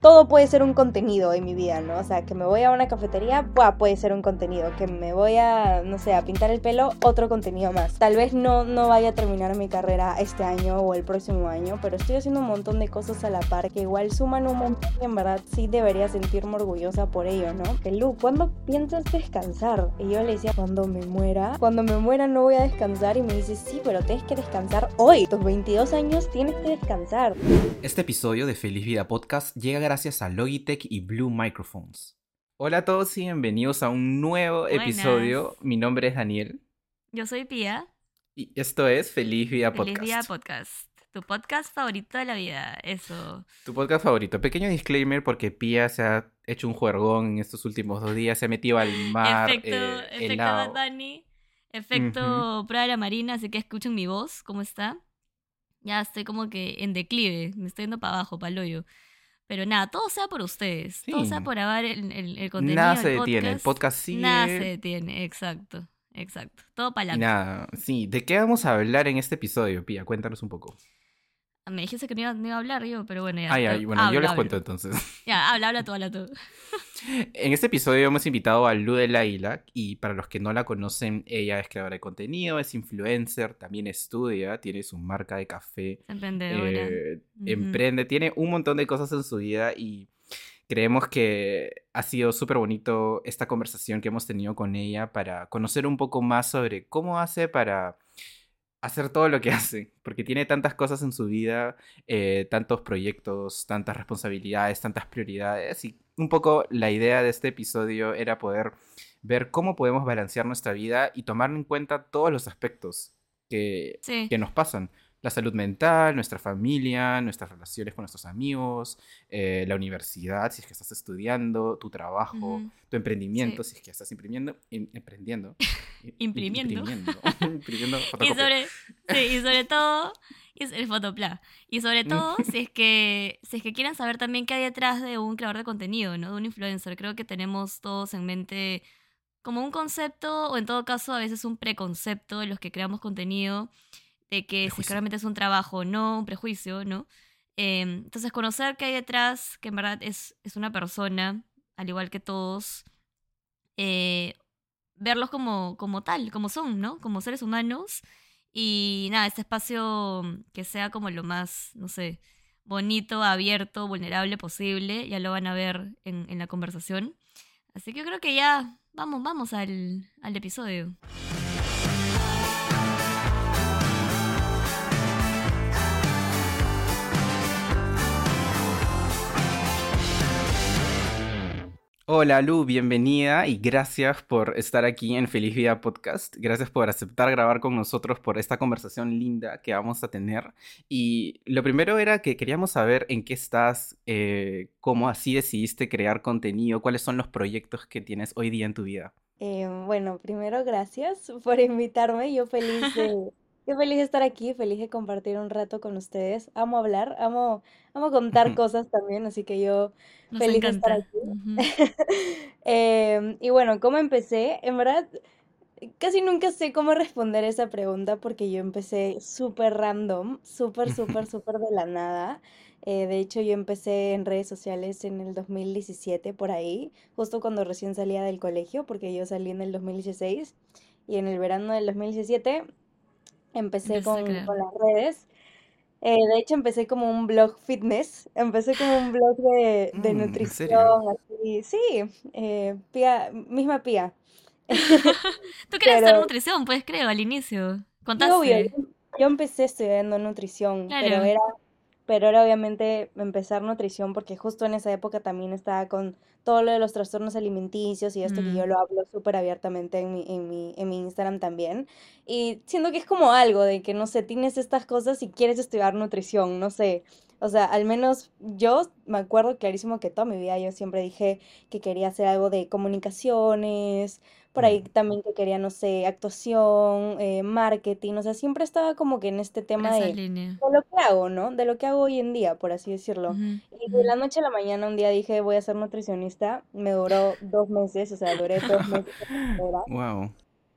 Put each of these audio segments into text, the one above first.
todo puede ser un contenido en mi vida, ¿no? O sea, que me voy a una cafetería, ¡buah! Puede ser un contenido. Que me voy a, no sé, a pintar el pelo, otro contenido más. Tal vez no vaya a terminar mi carrera este año o el próximo año, pero estoy haciendo un montón de cosas a la par que igual suman un montón y en verdad sí debería sentirme orgullosa por ello, ¿no? Que Lu, ¿cuándo piensas descansar? Y yo le decía, cuando me muera no voy a descansar. Y me dice, sí, pero tienes que descansar hoy. Tus 22 años tienes que descansar. Este episodio de Feliz Vida Podcast llega gracias a Logitech y Blue Microphones. Hola a todos y bienvenidos a un nuevo episodio. Mi nombre es Daniel. Yo soy Pía. Y esto es Feliz Vida Podcast. Feliz Vida Podcast. Tu podcast favorito de la vida, eso. Tu podcast favorito. Pequeño disclaimer porque Pía se ha hecho un juergón en estos últimos 2 días. Se ha metido al mar Efecto helado. Dani. Efecto prueba de la marina, así que escuchen mi voz, ¿cómo está? Ya estoy como que en declive, me estoy yendo para abajo, para el hoyo. Pero nada, todo sea por ustedes. Sí. Todo sea por grabar el contenido Nada del se detiene, el podcast sigue. Nada se detiene, exacto. Todo para Y nada, sí. ¿De qué vamos a hablar en este episodio, Pía? Cuéntanos un poco. Me dijiste que no iba a hablar yo, pero bueno, ya. Bueno, yo les cuento entonces. Ya, habla tú. En este episodio hemos invitado a Lu del Águila y para los que no la conocen, ella es creadora de contenido, es influencer, también estudia, tiene su marca de café, Es emprendedora. emprende, tiene un montón de cosas en su vida y creemos que ha sido súper bonito esta conversación que hemos tenido con ella para conocer un poco más sobre cómo hace para hacer todo lo que hace, porque tiene tantas cosas en su vida, tantos proyectos, tantas responsabilidades, tantas prioridades, y un poco la idea de este episodio era poder ver cómo podemos balancear nuestra vida y tomar en cuenta todos los aspectos que nos pasan. La salud mental, nuestra familia, nuestras relaciones con nuestros amigos, la universidad, si es que estás estudiando, tu trabajo, tu emprendimiento, si es que estás emprendiendo. Imprimiendo. Imprimiendo fotocopia. Y sobre todo, el fotopla. Y sobre todo, si es que quieren saber también qué hay detrás de un creador de contenido, ¿no? De un influencer. Creo que tenemos todos en mente como un concepto, o en todo caso, a veces un preconcepto de los que creamos contenido, de que si realmente es un trabajo, no, un prejuicio, ¿no? Entonces, conocer qué hay detrás, que en verdad es una persona, al igual que todos, verlos como tal, como son, ¿no? Como seres humanos. Y nada, este espacio que sea como lo más, no sé, bonito, abierto, vulnerable posible, ya lo van a ver en la conversación. Así que yo creo que ya vamos al episodio. Hola Lu, bienvenida y gracias por estar aquí en Feliz Vida Podcast. Gracias por aceptar grabar con nosotros por esta conversación linda que vamos a tener. Y lo primero era que queríamos saber en qué estás, cómo así decidiste crear contenido, cuáles son los proyectos que tienes hoy día en tu vida. Bueno, primero gracias por invitarme. Yo feliz de estar aquí, feliz de compartir un rato con ustedes. Amo hablar, amo contar cosas también, así que yo Nos feliz de estar encanta. aquí. Y bueno, ¿cómo empecé? En verdad, casi nunca sé cómo responder esa pregunta porque yo empecé súper random, súper de la nada. De hecho, yo empecé en redes sociales en el 2017, por ahí, justo cuando recién salía del colegio, porque yo salí en el 2016 y en el verano del 2017 empecé Empezaste a con crear. las redes. De hecho, empecé como un blog fitness, empecé como un blog de ¿En serio? nutrición, así, sí, misma Pía. Tú querías estudiar Pero nutrición, pues creo, al inicio. sí, obvio, Contaste. yo empecé estudiando nutrición, Claro. pero era obviamente empezar nutrición porque justo en esa época también estaba con todo lo de los trastornos alimenticios y esto que yo Mm, lo hablo súper abiertamente en mi Instagram también. Y siento que es como algo de que, no sé, tienes estas cosas y quieres estudiar nutrición, no sé. O sea, al menos yo me acuerdo clarísimo que toda mi vida yo siempre dije que quería hacer algo de comunicaciones, por ahí también que quería, no sé, actuación, marketing, o sea, siempre estaba como que en este por tema esa línea. de lo que hago, ¿no? De lo que hago hoy en día, por así decirlo. Ujú, Y de ujú. la noche a la mañana un día dije, voy a ser nutricionista, me duró 2 meses, o sea, duré 2 meses en la carrera. Wow.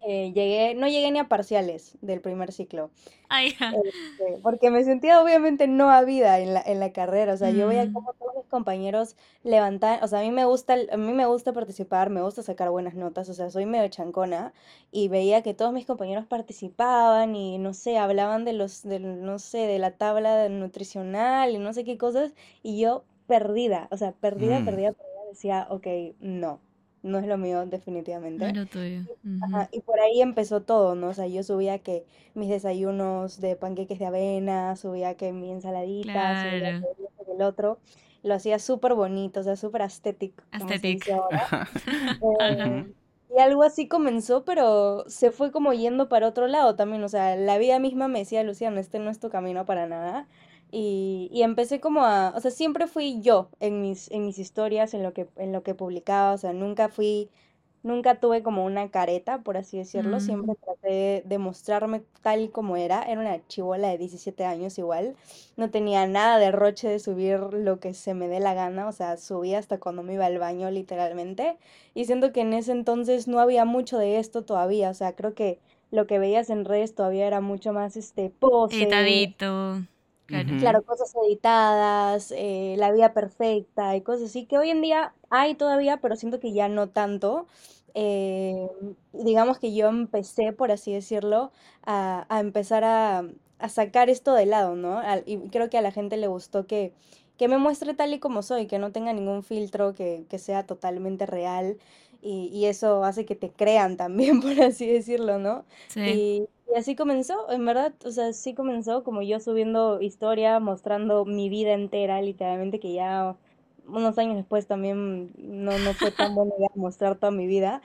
no llegué ni a parciales del primer ciclo. Ay, ya. Porque me sentía obviamente no habida en la carrera, o sea, yo veía Mm, cómo todos mis compañeros levantaban, o sea, a mí me gusta participar, me gusta sacar buenas notas, o sea, soy medio chancona y veía que todos mis compañeros participaban y no sé, hablaban no sé, de la tabla nutricional y no sé qué cosas y yo perdida, o sea, Mm, perdida, decía, ok, no, no es lo mío no es definitivamente. lo tuyo. Ujú. Ajá, y por ahí empezó todo, ¿no? O sea, yo subía que mis desayunos de panqueques de avena, subía que mi ensaladita, subía Claro. que esto, que el otro. Lo hacía súper bonito, o sea, súper estético, como se Aesthetic. dice ahora. Ajá. ujú, Y algo así comenzó, pero se fue como yendo para otro lado también. O sea, la vida misma me decía, Luciana, este no es tu camino para nada. Y empecé como o sea, siempre fui yo en mis historias, en lo que publicaba. O sea, nunca tuve como una careta, por así decirlo. Mm, Siempre traté de mostrarme tal y como era. Era una chibola de 17 años igual. No tenía nada de roche de subir lo que se me dé la gana. O sea, subía hasta cuando me iba al baño, literalmente. Y siento que en ese entonces no había mucho de esto todavía. O sea, creo que lo que veías en redes todavía era mucho más pose, editadito. Claro. ujú. claro, cosas editadas, la vida perfecta y cosas así, que hoy en día hay todavía, pero siento que ya no tanto. Eh, digamos que yo empecé, por así decirlo, a empezar a sacar esto de lado, ¿no? Y creo que a la gente le gustó que me muestre tal y como soy, que no tenga ningún filtro, que sea totalmente real. Y eso hace que te crean también, por así decirlo, ¿no? Sí. Y así comenzó, en verdad, o sea, sí comenzó como yo subiendo historia, mostrando mi vida entera, literalmente, que ya unos años después también no fue tan buena idea mostrar toda mi vida.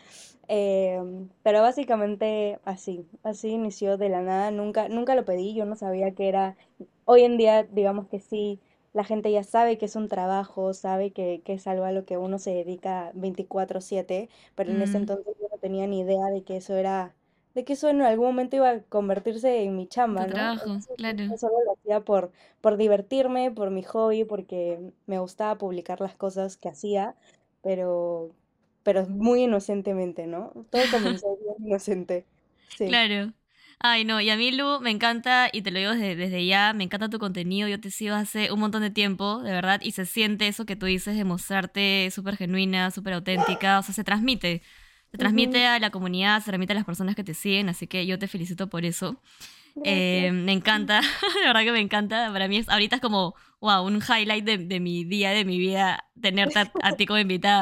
Pero básicamente así inició de la nada, nunca lo pedí, yo no sabía que era, hoy en día digamos que sí, la gente ya sabe que es un trabajo, sabe que es algo a lo que uno se dedica 24/7, pero en ese Mm, entonces yo no tenía ni idea de que eso en algún momento iba a convertirse en mi tu chamba, ¿no? trabajo, Entonces, claro. yo solo lo hacía por divertirme, por mi hobby, porque me gustaba publicar las cosas que hacía, pero, pero muy inocentemente, ¿no? Todo comenzó bien inocente. Sí. Claro. Ay, no, y a mí, Lu, me encanta, y te lo digo desde ya, me encanta tu contenido, yo te sigo hace un montón de tiempo, de verdad, y se siente eso que tú dices de mostrarte súper genuina, súper auténtica, o sea, se Ujú. transmite a la comunidad, se transmite a las personas que te siguen, así que yo te felicito por eso. Gracias. Me encanta, de verdad que me encanta, para mí ahorita es como, wow, un highlight de mi día, de mi vida, tenerte a ti como invitada.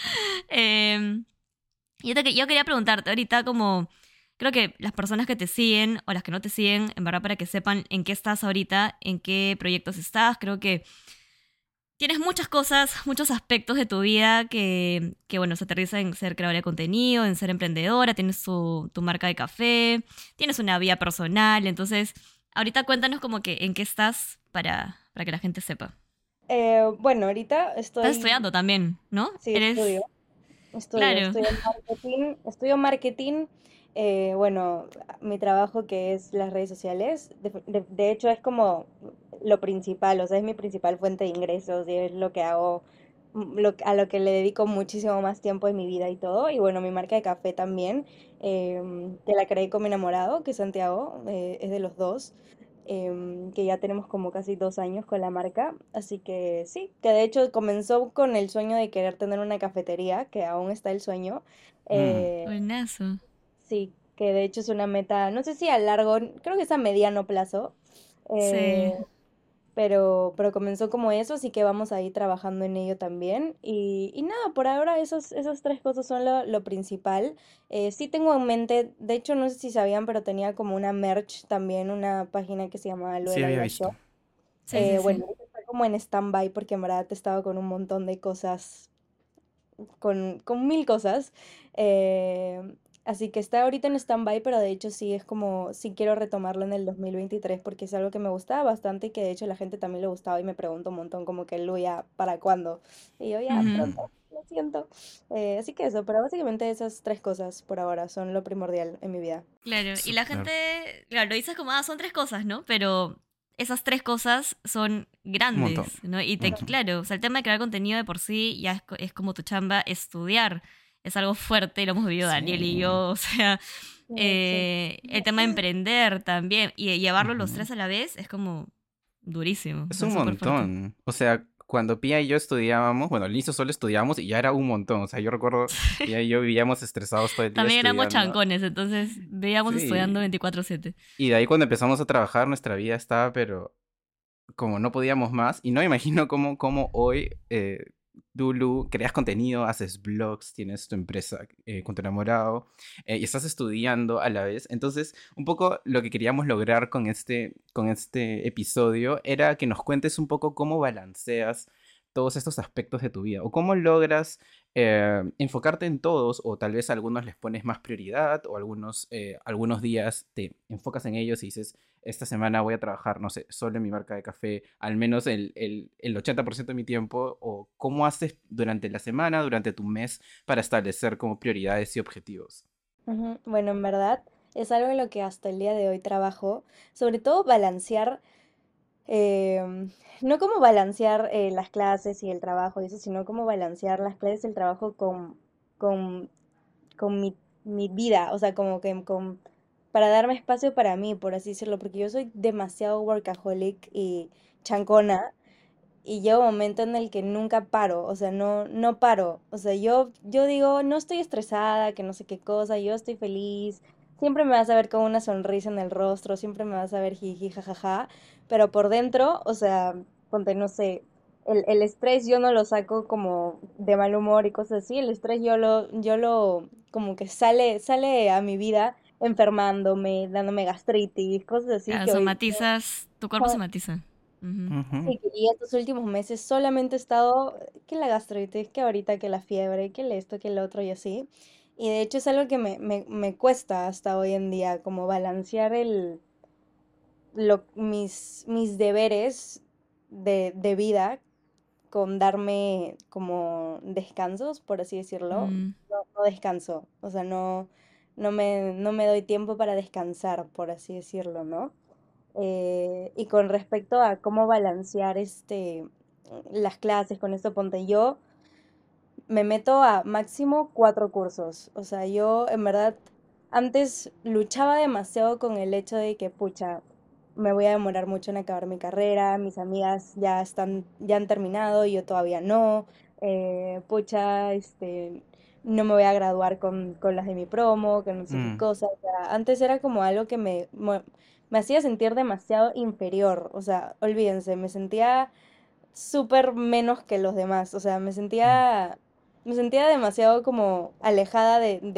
Em, yo quería preguntarte ahorita como, creo que las personas que te siguen o las que no te siguen, en verdad para que sepan en qué estás ahorita, en qué proyectos estás, creo que tienes muchas cosas, muchos aspectos de tu vida que bueno, se aterriza en ser creadora de contenido, en ser emprendedora, tienes tu marca de café, tienes una vida personal, entonces ahorita cuéntanos como que en qué estás para que la gente sepa. Bueno, ahorita Estás estoy, estudiando también, ¿no? sí, Eres, claro. estudio marketing. Bueno, mi trabajo que es las redes sociales, de hecho es como lo principal, o sea, es mi principal fuente de ingresos y es lo que hago, a lo que le dedico muchísimo más tiempo en mi vida y todo. Y bueno, mi marca de café también, que la creé con mi enamorado, que es Santiago, es de los dos. Que ya tenemos como casi 2 años con la marca, así que sí, que de hecho comenzó con el sueño de querer tener una cafetería, que aún está el sueño. Mm, Buenazo. Sí, que de hecho es una meta, no sé si a largo, creo que es a mediano plazo, eh, Sí. pero comenzó como eso, así que vamos a ir trabajando en ello también. Y nada, por ahora esas tres cosas son lo principal. Sí tengo en mente, de hecho no sé si sabían, pero tenía como una merch también, una página que se llamaba Lo de sí, la había Vida visto. Shop. Sí, sí, sí. Bueno, ahorita está como en stand-by porque en verdad he estado con un montón de cosas, con mil cosas. eh, Así que está ahorita en stand-by, pero de hecho sí es como, sí quiero retomarlo en el 2023 porque es algo que me gustaba bastante y que de hecho la gente también le gustaba y me pregunta un montón como que, Luya, ¿para cuándo? Y yo ya Ujú. pronto, lo siento. Así que eso, pero básicamente esas tres cosas por ahora son lo primordial en mi vida. Claro, y la Súper. gente, claro, lo dices como, ah, son tres cosas, ¿no? Pero esas tres cosas son Un montón. grandes, ¿no? Y Ujú. claro, o sea, el tema de crear contenido de por sí ya es como tu chamba, estudiar es algo fuerte, lo hemos vivido Daniel y Sí. yo, o sea, Sí. El tema de emprender también. Y llevarlo los Ujú. tres a la vez es como durísimo. O Es sea, un súper fuerte. montón. O sea, cuando Pia y yo estudiábamos, bueno, al inicio solo estudiábamos y ya era un montón. O sea, yo recuerdo, Pia y yo vivíamos estresados todo el día También éramos estudiando. chancones, entonces veíamos estudiando Sí. 24/7. Y de ahí cuando empezamos a trabajar, nuestra vida estaba, pero como no podíamos más, y no me imagino cómo hoy tú, Lu, creas contenido, haces blogs, tienes tu empresa con tu enamorado, y estás estudiando a la vez. Entonces, un poco lo que queríamos lograr con este episodio era que nos cuentes un poco cómo balanceas todos estos aspectos de tu vida, o cómo logras enfocarte en todos, o tal vez a algunos les pones más prioridad, o algunos días te enfocas en ellos y dices, esta semana voy a trabajar, no sé, solo en mi marca de café, al menos el 80% de mi tiempo, o cómo haces durante la semana, durante tu mes, para establecer como prioridades y objetivos. Ujú. Bueno, en verdad es algo en lo que hasta el día de hoy trabajo, sobre todo balancear, em, no como balancear las clases y el trabajo y eso, sino como balancear las clases y el trabajo con, con mi vida, o sea, como que para darme espacio para mí, por así decirlo, porque yo soy demasiado workaholic y chancona. Y llega un momento en el que nunca paro, o sea, no paro. O sea, yo digo, no estoy estresada, que no sé qué cosa, yo estoy feliz. Siempre me vas a ver con una sonrisa en el rostro, siempre me vas a ver jiji, jajaja. Pero por dentro, o sea, ponte, no sé, el estrés yo no lo saco como de mal humor y cosas así. El estrés como que sale a mi vida enfermándome, dándome gastritis, cosas así Claro, que hoy. somatizas, tu cuerpo somatiza. Ujú. Ujú. Sí, y estos últimos meses solamente he estado que la gastritis, que ahorita que la fiebre, que el esto, que el otro y así. Y de hecho es algo que me cuesta hasta hoy en día, como balancear mis deberes de vida con darme como descansos, por así decirlo. Mm, No descanso, o sea, no me doy tiempo para descansar, por así decirlo, ¿no? Y con respecto a cómo balancear las clases con esto, ponte yo, me meto a máximo 4 cursos. O sea, yo en verdad antes luchaba demasiado con el hecho de que, pucha, me voy a demorar mucho en acabar mi carrera, mis amigas ya han terminado, y yo todavía no. Pucha, no me voy a graduar con las de mi promo, que no sé qué Mm. cosa. O sea, antes era como algo que me hacía sentir demasiado inferior. O sea, olvídense, me sentía súper menos que los demás. O sea, Mm. me sentía demasiado como alejada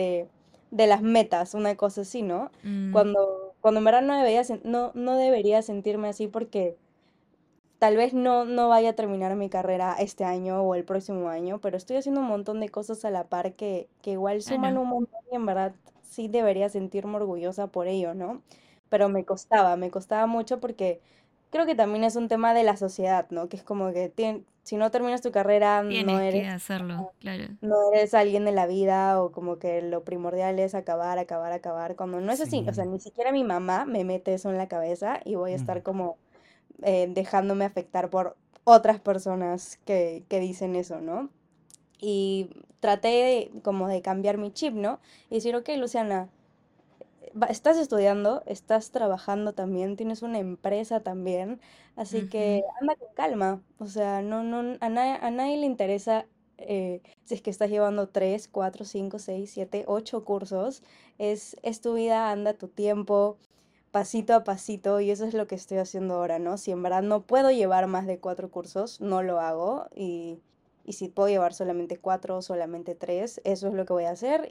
de las metas, una cosa así, ¿no? mm, Cuando en verdad no debería sentirme así, porque tal vez no vaya a terminar mi carrera este año o el próximo año, pero estoy haciendo un montón de cosas a la par que igual suman claro. un montón, y en verdad sí debería sentirme orgullosa por ello, ¿no? Pero me costaba mucho, porque creo que también es un tema de la sociedad, ¿no? Que es como que si no terminas tu carrera, Tienes que hacerlo, claro. no eres alguien de la vida, o como que lo primordial es acabar, acabar, acabar, cuando no es así. O sea, Sí. ni siquiera mi mamá me mete eso en la cabeza, y voy a Mm. estar como dejándome afectar por otras personas que dicen eso, ¿no? Y traté como de cambiar mi chip, ¿no? Y decir, ok, Luciana, estás estudiando, estás trabajando también, tienes una empresa también, así que Ujú. anda con calma. O sea, a nadie le interesa si es que estás llevando 3, 4, 5, 6, 7, 8 cursos. Es tu vida, anda a tu tiempo, pasito a pasito, y eso es lo que estoy haciendo ahora, ¿no? Si en verdad no puedo llevar más de 4 cursos, no lo hago, y si puedo llevar solamente 4 o solamente 3, eso es lo que voy a hacer,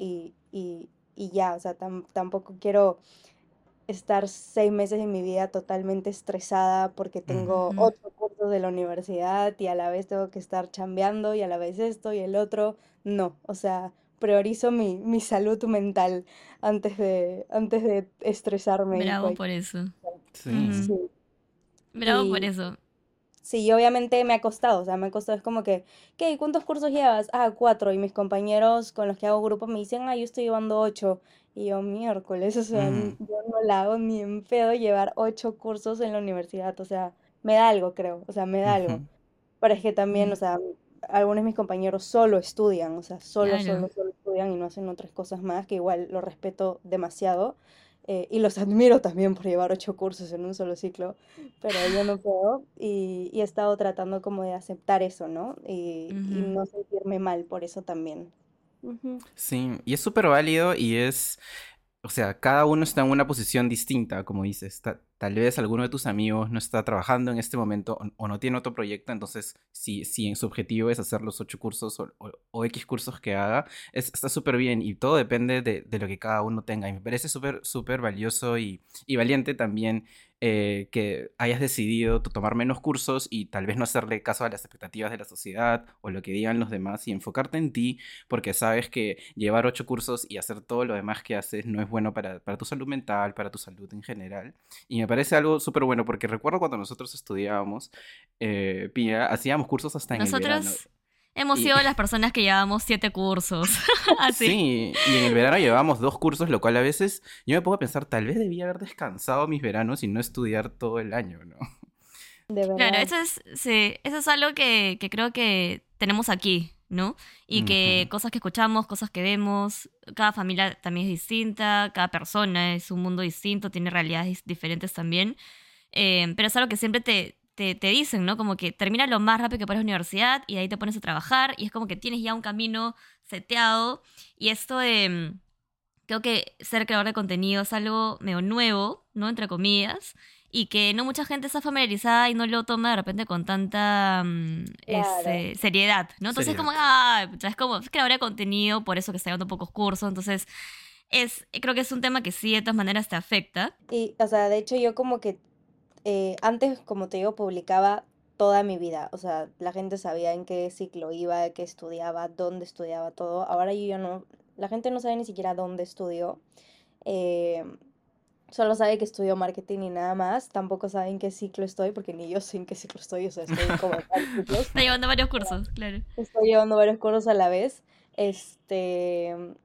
y ya. O sea, tampoco quiero estar 6 meses de mi vida totalmente estresada porque tengo Ujú. 8 cursos de la universidad, y a la vez tengo que estar chambeando, y a la vez esto y el otro. No, o sea, priorizo mi salud mental antes de estresarme y Bravo cualquier por eso. cosa. Sí. Ujú. Sí. Bravo por Y eso. sí, obviamente me ha costado, o sea, me ha costado, es como que, ¿qué? ¿Cuántos cursos llevas? Ah, 4, y mis compañeros con los que hago grupo me dicen, ah, yo estoy llevando 8, y yo, miércoles, o sea, Mm. yo no la hago ni en pedo llevar 8 cursos en la universidad. O sea, me da algo, creo, o sea, me da algo. Ujú. Pero es que también, Mm, o sea, algunos de mis compañeros solo estudian, o sea, claro. solo estudian. estudian y no hacen otras cosas más, que igual lo respeto demasiado. Y los admiro también por llevar 8 cursos en un solo ciclo, pero yo no puedo y he estado tratando como de aceptar eso, ¿no? Y Ujú. no sentirme mal por eso también. Ujú. Sí, y es súper válido y es, o sea, cada uno está en una posición distinta, como dices. Tal vez alguno de tus amigos no está trabajando en este momento o no tiene otro proyecto, entonces si en su objetivo es hacer los 8 cursos o X cursos que haga, está súper bien y todo depende de lo que cada uno tenga. Y me parece súper, súper valioso y valiente también que hayas decidido tomar menos cursos y tal vez no hacerle caso a las expectativas de la sociedad o lo que digan los demás y enfocarte en ti porque sabes que llevar 8 cursos y hacer todo lo demás que haces no es bueno para tu salud mental, para tu salud en general. Y me parece algo súper bueno porque recuerdo cuando nosotros estudiábamos, Pía, hacíamos cursos hasta en el verano. Nosotros hemos Y sido las personas que llevamos 7 cursos. Así. sí, y en el verano llevábamos 2 cursos, lo cual a veces yo me pongo a pensar, tal vez debía haber descansado mis veranos y no estudiar todo el año, ¿no? De Claro, verdad. eso es, sí, eso es algo que creo que tenemos aquí, ¿no? Y que Ujú. cosas que escuchamos, cosas que vemos, cada familia también es distinta, cada persona es un mundo distinto, tiene realidades diferentes también. Pero es algo que siempre te dicen, ¿no? Como que termina lo más rápido que puedes la universidad y de ahí te pones a trabajar y es como que tienes ya un camino seteado. Y esto de, creo que ser creador de contenido es algo medio nuevo, ¿no? Entre comillas. Y que no mucha gente está familiarizada y no lo toma de repente con tanta Claro. seriedad, ¿no? Entonces es como, Seriedad. pucha, es como es creador de contenido, por eso que está dando pocos cursos. Entonces, creo que es un tema que sí, de todas maneras, te afecta. Y, o sea, de hecho yo como que antes, como te digo, publicaba toda mi vida. O sea, la gente sabía en qué ciclo iba, qué estudiaba, dónde estudiaba, todo. Ahora yo ya no, la gente no sabe ni siquiera dónde estudió. eh, Solo sabe que estudio marketing y nada más. Tampoco sabe en qué ciclo estoy, porque ni yo sé en qué ciclo estoy. O sea, estoy en como en varios ciclos. Está llevando varios cursos, claro. Estoy llevando varios cursos a la vez. Este,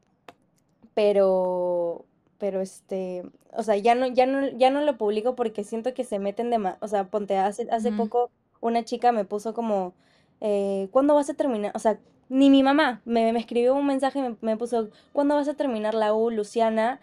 pero, o sea, ya no lo publico porque siento que se meten de más, o sea, ponte, hace Ujú. poco una chica me puso como, ¿cuándo vas a terminar? O sea, ni mi mamá me escribió un mensaje y me puso, ¿cuándo vas a terminar la U, Luciana?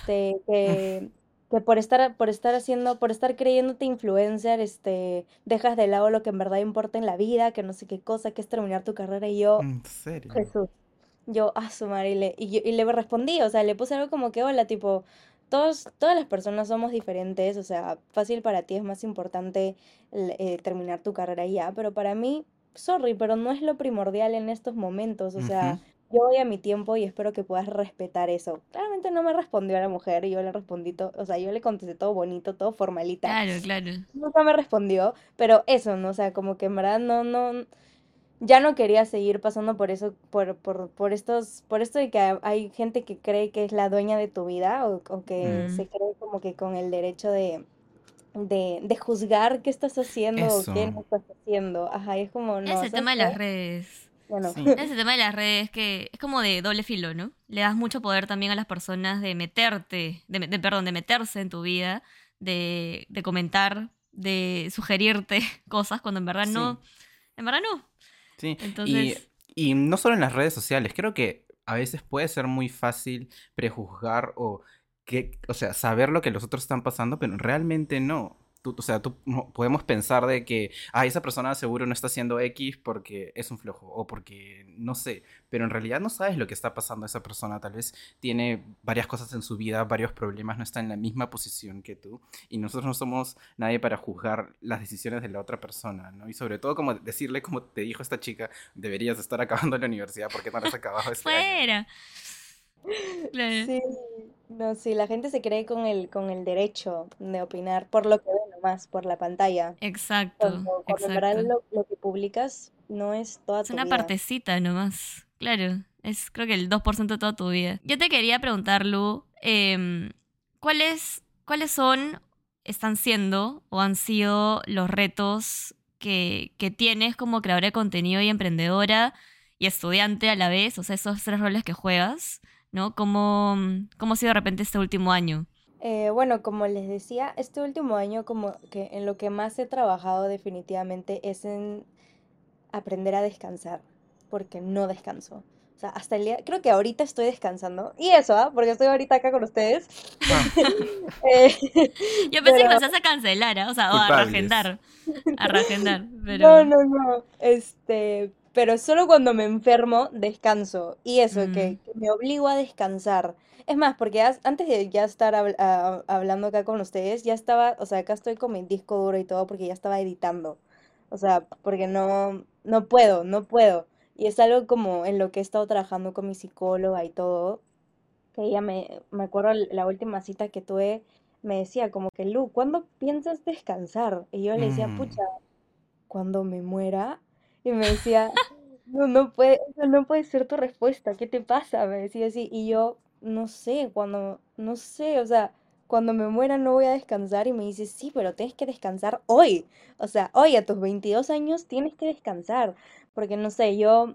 Que por estar creyéndote influencer, dejas de lado lo que en verdad importa en la vida, que no sé qué cosa, que es terminar tu carrera y yo, ¿En serio? Jesús. Yo, su madre, y le respondí, o sea, le puse algo como que, hola, tipo, todas las personas somos diferentes, o sea, fácil para ti es más importante terminar tu carrera y ya, pero para mí, sorry, pero no es lo primordial en estos momentos, o sea, Ujú. yo voy a mi tiempo y espero que puedas respetar eso. Claramente no me respondió a la mujer, y yo le respondí, o sea, yo le contesté todo bonito, todo formalita, Claro, claro. nunca me respondió, pero eso, ¿no? O sea, como que en verdad no, ya no quería seguir pasando por eso, por esto de que hay gente que cree que es la dueña de tu vida o que Mm. se cree como que con el derecho de juzgar qué estás haciendo o qué Eso. no estás haciendo. Ajá, y es como, Es no, el ¿sabes tema de qué? las redes. Ya no. Sí. Es el tema de las redes que es como de doble filo, ¿no? Le das mucho poder también a las personas de meterte, perdón, de meterse en tu vida, de comentar, de sugerirte cosas cuando Sí. en verdad no. Sí, Entonces, y no solo en las redes sociales, creo que a veces puede ser muy fácil prejuzgar o sea, saber lo que los otros están pasando, pero realmente no. O sea, podemos pensar de que, esa persona seguro no está haciendo X porque es un flojo o porque no sé, pero en realidad no sabes lo que está pasando a esa persona. Tal vez tiene varias cosas en su vida, varios problemas, no está en la misma posición que tú y nosotros no somos nadie para juzgar las decisiones de la otra persona, ¿no? Y sobre todo como decirle, como te dijo esta chica, deberías estar acabando la universidad, ¿por qué no la has acabado este año, no? fuera. Claro. Sí, no, sí, la gente se cree con el derecho de opinar por lo que ve nomás, por la pantalla, Exacto, cuando en verdad exacto. lo que publicas no es toda Es tu una vida. partecita nomás. Claro, es creo que el 2% de toda tu vida. Yo te quería preguntar, Lu, ¿cuáles están siendo o han sido los retos que tienes como creadora de contenido y emprendedora y estudiante a la vez? O sea, esos 3 roles que juegas, ¿no? ¿Cómo ha sido de repente este último año? Bueno, como les decía, este último año como que en lo que más he trabajado definitivamente es en aprender a descansar, porque no descanso. O sea, hasta el día, creo que ahorita estoy descansando. Y eso, ¿ah? Porque estoy ahorita acá con ustedes. Ah, Eh, Yo pensé que pero nos ibas a cancelar, ¿ah? O sea, o a culpables. reagendar. A reagendar, no, pero... no, no. Pero solo cuando me enfermo, descanso. Y eso, mm, que me obligo a descansar. Es más, porque antes de ya estar hablando acá con ustedes, ya estaba, o sea, acá estoy con mi disco duro y todo porque ya estaba editando. O sea, porque no puedo, no puedo. Y es algo como en lo que he estado trabajando con mi psicóloga y todo, que ella me acuerdo la última cita que tuve, me decía como que, Lu, ¿cuándo piensas descansar? Y yo le decía, Mm, pucha, cuando me muera. Y me decía, no puede, eso no puede ser tu respuesta, ¿qué te pasa? Me decía así. Y yo, no sé, no sé, o sea, cuando me muera no voy a descansar. Y me dice, sí, pero tienes que descansar hoy. O sea, hoy a tus 22 años tienes que descansar. Porque no sé,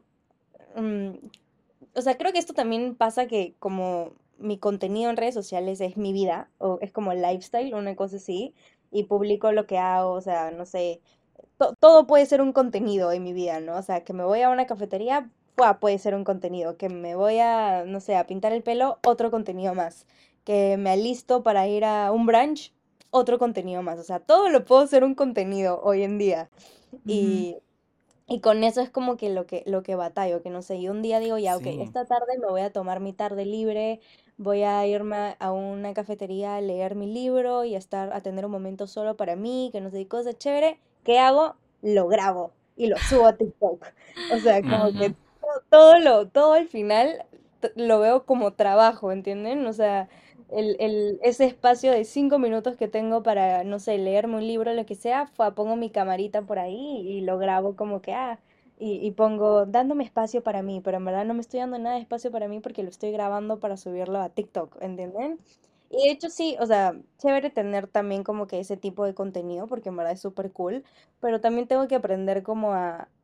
mm, o sea, creo que esto también pasa que como mi contenido en redes sociales es mi vida, o es como lifestyle, una cosa así, y publico lo que hago, o sea, no sé, todo puede ser un contenido en mi vida, ¿no? O sea, que me voy a una cafetería, puede ser un contenido. Que me voy a, no sé, a pintar el pelo, otro contenido más. Que me alisto para ir a un brunch, otro contenido más. O sea, todo lo puedo hacer un contenido hoy en día. ujú. Y con eso es como que lo que batallo, que no sé, yo un día digo, ya, ok, sí. esta tarde me voy a tomar mi tarde libre, voy a irme a una cafetería a leer mi libro y a tener un momento solo para mí, que no sé, cosa chévere. ¿Qué hago? Lo grabo y lo subo a TikTok. O sea, como que Ajá. todo al final lo veo como trabajo, ¿entienden? O sea, ese espacio de 5 minutos que tengo para, no sé, leerme un libro, lo que sea, pongo mi camarita por ahí y lo grabo como que, y pongo dándome espacio para mí, pero en verdad no me estoy dando nada de espacio para mí porque lo estoy grabando para subirlo a TikTok, ¿entienden? Y de hecho sí, o sea, chévere tener también como que ese tipo de contenido porque en verdad es súper cool, pero también tengo que aprender como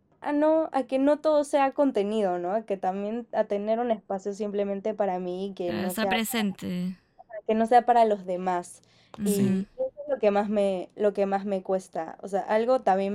a que no todo sea contenido, ¿no? A que también a tener un espacio simplemente para mí y Estar presente. que no sea para los demás. Ujú. Y eso es lo que más me cuesta. O sea, algo también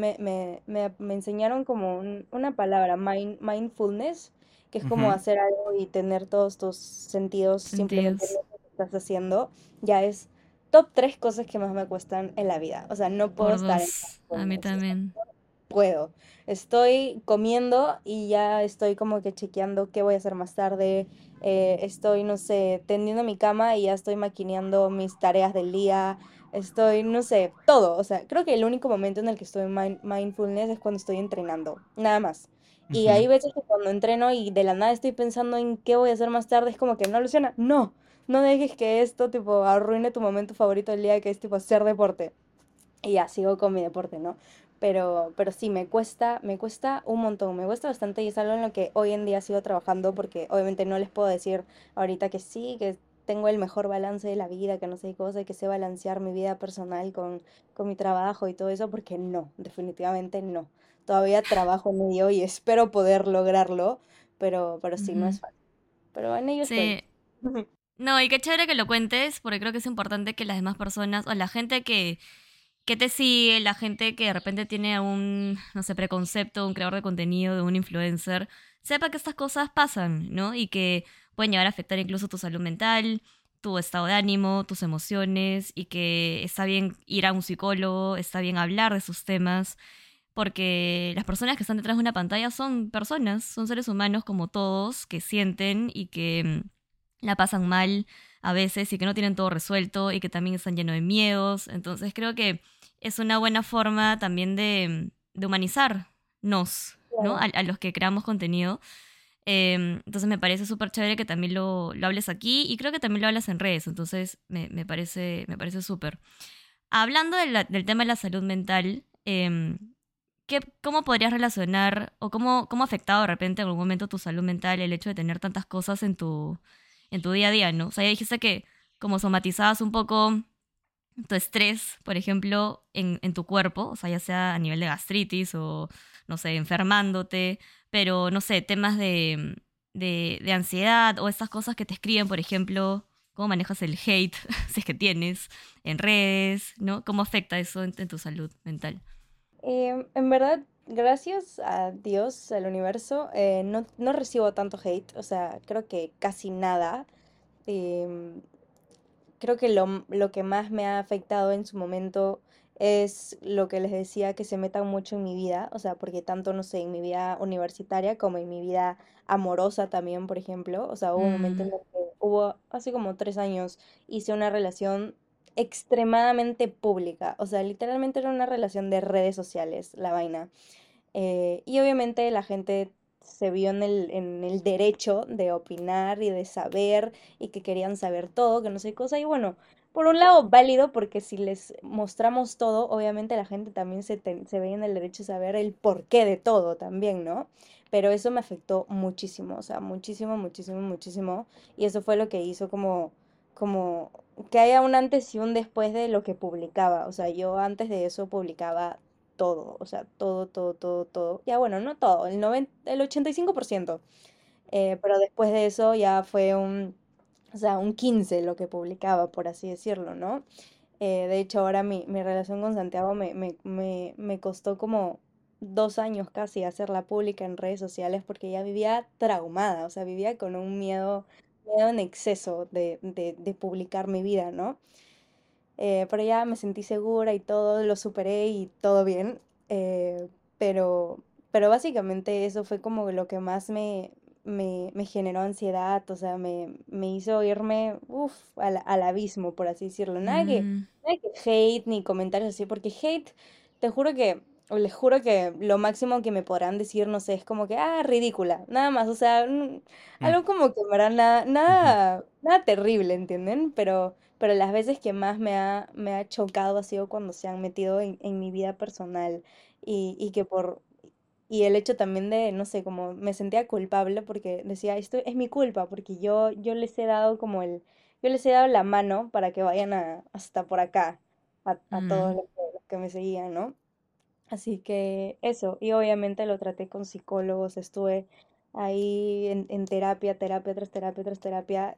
me enseñaron como una palabra, mindfulness, que es como Ujú. hacer algo y tener todos tus sentidos simplemente en Sentidos. lo que estás haciendo. Ya es top 3 cosas que más me cuestan en la vida. O sea, no puedo Por estar en dos. A mí mindfulness. O sea, también. puedo. Estoy comiendo y ya estoy como que chequeando qué voy a hacer más tarde. Estoy, no sé, tendiendo mi cama y ya estoy maquineando mis tareas del día. Estoy, no sé, todo. O sea, creo que el único momento en el que estoy en mindfulness es cuando estoy entrenando, nada más. Y Ujú. hay veces que cuando entreno y de la nada estoy pensando en qué voy a hacer más tarde, es como que no, Luciana, no dejes que esto, tipo, arruine tu momento favorito del día, que es, tipo, hacer deporte. Y ya, sigo con mi deporte, ¿no? Pero sí, me cuesta un montón, me cuesta bastante y es algo en lo que hoy en día sigo trabajando porque obviamente no les puedo decir ahorita que sí, que tengo el mejor balance de la vida, que no sé qué cosa, y que sé balancear mi vida personal con mi trabajo y todo eso, porque no, definitivamente no. Todavía trabajo en ello y espero poder lograrlo, pero sí, no Ujú. es fácil. Pero en ello estoy. Sí. No, y qué chévere que lo cuentes, porque creo que es importante que las demás personas, o la gente que te sigue, la gente que de repente tiene un, no sé, preconcepto, un creador de contenido, de un influencer, sepa que estas cosas pasan, ¿no? Y que pueden llegar a afectar incluso tu salud mental, tu estado de ánimo, tus emociones, y que está bien ir a un psicólogo, está bien hablar de esos temas, porque las personas que están detrás de una pantalla son personas, son seres humanos como todos, que sienten y que la pasan mal a veces y que no tienen todo resuelto y que también están llenos de miedos. Entonces creo que es una buena forma también de humanizarnos, ¿no? Claro. A los que creamos contenido. Entonces me parece súper chévere que también lo hables aquí y creo que también lo hablas en redes. Entonces me parece súper. Hablando del tema de la salud mental, ¿cómo podrías relacionar o cómo ha afectado de repente en algún momento tu salud mental el hecho de tener tantas cosas en tu día a día, ¿no? O sea, ya dijiste que como somatizabas un poco tu estrés, por ejemplo, en tu cuerpo, o sea, ya sea a nivel de gastritis o, no sé, enfermándote, pero, no sé, temas de ansiedad o estas cosas que te escriben, por ejemplo, cómo manejas el hate, si es que tienes, en redes, ¿no? ¿Cómo afecta eso en tu salud mental? En verdad, gracias a Dios, al universo, no recibo tanto hate, o sea, creo que casi nada. Em, Creo que lo que más me ha afectado en su momento es lo que les decía, que se metan mucho en mi vida, o sea, porque tanto, no sé, en mi vida universitaria como en mi vida amorosa también, por ejemplo, o sea, hubo un momento en Mm, el que hubo, hace como 3 años, hice una relación extremadamente pública, o sea, literalmente era una relación de redes sociales, la vaina. Y obviamente la gente se vio en el derecho de opinar y de saber y que querían saber todo, que no sé qué cosa. Y bueno, por un lado válido porque si les mostramos todo, obviamente la gente también se ve en el derecho de saber el porqué de todo también, ¿no? Pero eso me afectó muchísimo, o sea, muchísimo, muchísimo, muchísimo. Y eso fue lo que hizo como que haya un antes y un después de lo que publicaba. O sea, yo antes de eso publicaba todo, o sea, todo, todo, todo, todo. Ya bueno, no todo, el 85%. Pero después de eso ya fue o sea, un 15 lo que publicaba, por así decirlo, ¿no? De hecho, ahora mi relación con Santiago me costó como 2 años casi hacerla pública en redes sociales porque ya vivía traumada, o sea, vivía con un miedo en exceso de publicar mi vida, ¿no? Pero ya me sentí segura y todo, lo superé y todo bien. eh, pero, pero básicamente eso fue como lo que más me generó ansiedad, o sea, me hizo irme al abismo, por así decirlo. mm, Nada que hate ni comentarios así, porque hate, te juro que, o les juro que lo máximo que me podrán decir, no sé, es como que, ridícula, nada más, o sea, Mm, algo como que en verdad nada, ujú, nada terrible, ¿entienden? Pero las veces que más me ha chocado ha sido cuando se han metido en mi vida personal y que y el hecho también de, no sé, como me sentía culpable porque decía, esto es mi culpa, porque yo les he dado yo les he dado la mano para que vayan hasta por acá, a todos mm. los que me seguían, ¿no? Así que eso, y obviamente lo traté con psicólogos, estuve ahí en terapia, terapia tras terapia tras terapia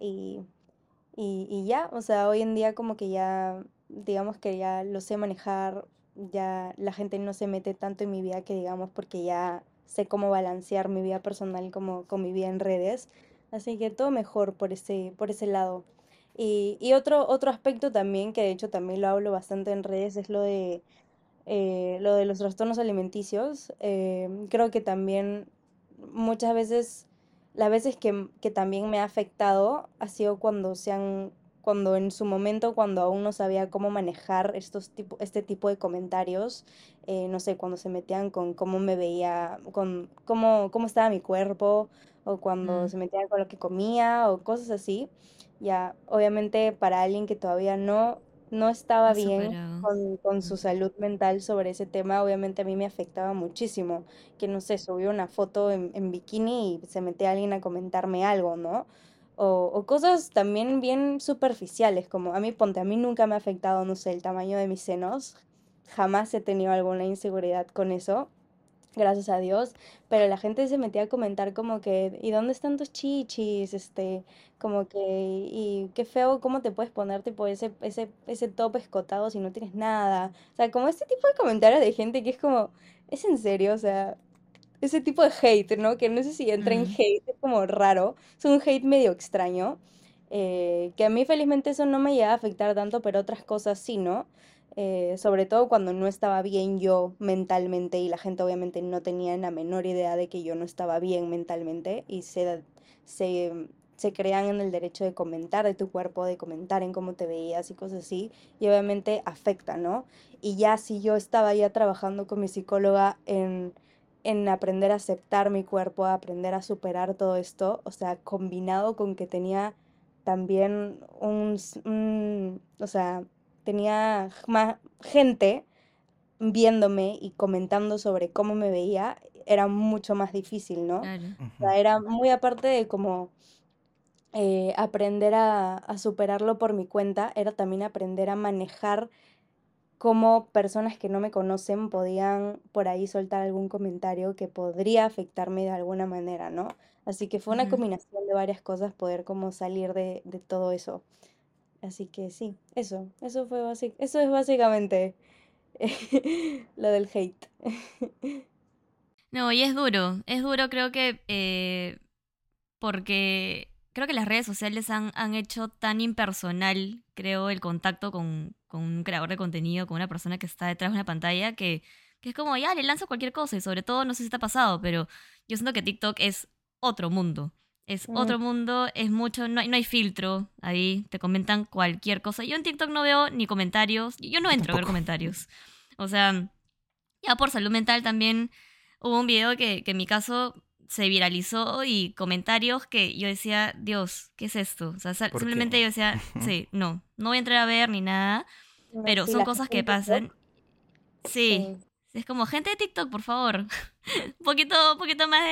y ya, o sea, hoy en día como que ya, digamos que ya lo sé manejar, ya la gente no se mete tanto en mi vida que digamos porque ya sé cómo balancear mi vida personal como con mi vida en redes, así que todo mejor por ese lado. Y otro aspecto también, que de hecho también lo hablo bastante en redes, es lo de los trastornos alimenticios. Creo que también muchas veces, las veces que también me ha afectado ha sido cuando en su momento, cuando aún no sabía cómo manejar este tipo de comentarios, no sé, cuando se metían con cómo me veía, con cómo estaba mi cuerpo, o cuando Mm, se metían con lo que comía, o cosas así. Ya, obviamente para alguien que todavía no estaba has bien superado. con su Mm, salud mental sobre ese tema, obviamente a mí me afectaba muchísimo. Que no sé, subió una foto en bikini y se mete alguien a comentarme algo, ¿no? O cosas también bien superficiales, como a mí, ponte, a mí nunca me ha afectado, no sé, el tamaño de mis senos. Jamás he tenido alguna inseguridad con eso, gracias a Dios, pero la gente se metía a comentar como que, ¿y dónde están tus chichis? Como que, y qué feo, ¿cómo te puedes poner tipo ese top escotado si no tienes nada? O sea, como este tipo de comentarios de gente que es como, ¿es en serio? O sea, ese tipo de hate, ¿no? Que no sé si entra en mm, hate, es como raro, es un hate medio extraño, que a mí felizmente eso no me llega a afectar tanto, pero otras cosas sí, ¿no? Sobre todo cuando no estaba bien yo mentalmente y la gente obviamente no tenía la menor idea de que yo no estaba bien mentalmente y se crean en el derecho de comentar de tu cuerpo, de comentar en cómo te veías y cosas así, y obviamente afecta, ¿no? Y ya si yo estaba ya trabajando con mi psicóloga en aprender a aceptar mi cuerpo, a aprender a superar todo esto, o sea, combinado con que tenía también o sea, tenía más gente viéndome y comentando sobre cómo me veía, era mucho más difícil, ¿no? claro. O sea, era muy aparte de como aprender a superarlo por mi cuenta, era también aprender a manejar cómo personas que no me conocen podían por ahí soltar algún comentario que podría afectarme de alguna manera, ¿no? Así que fue una Ujú. combinación de varias cosas poder como salir de todo eso. Así que sí, eso es básicamente lo del hate. No, y es duro creo que porque creo que las redes sociales han hecho tan impersonal, creo, el contacto con un creador de contenido, con una persona que está detrás de una pantalla, que es como, ya, le lanzo cualquier cosa y sobre todo, no sé si te ha pasado, pero yo siento que TikTok es otro mundo. Es Mm, otro mundo, es mucho, no hay filtro ahí, te comentan cualquier cosa. Yo en TikTok no veo ni comentarios, yo no Yo entro a ver tampoco. comentarios. O sea, ya por salud mental también hubo un video que en mi caso se viralizó y comentarios que yo decía, Dios, ¿qué es esto? O sea, ¿Por simplemente qué? yo decía, Ujú. sí, no voy a entrar a ver ni nada, no, pero sí, son la cosas gente que en TikTok, pasan. Sí, sí. es como gente de TikTok, por favor. Un poquito más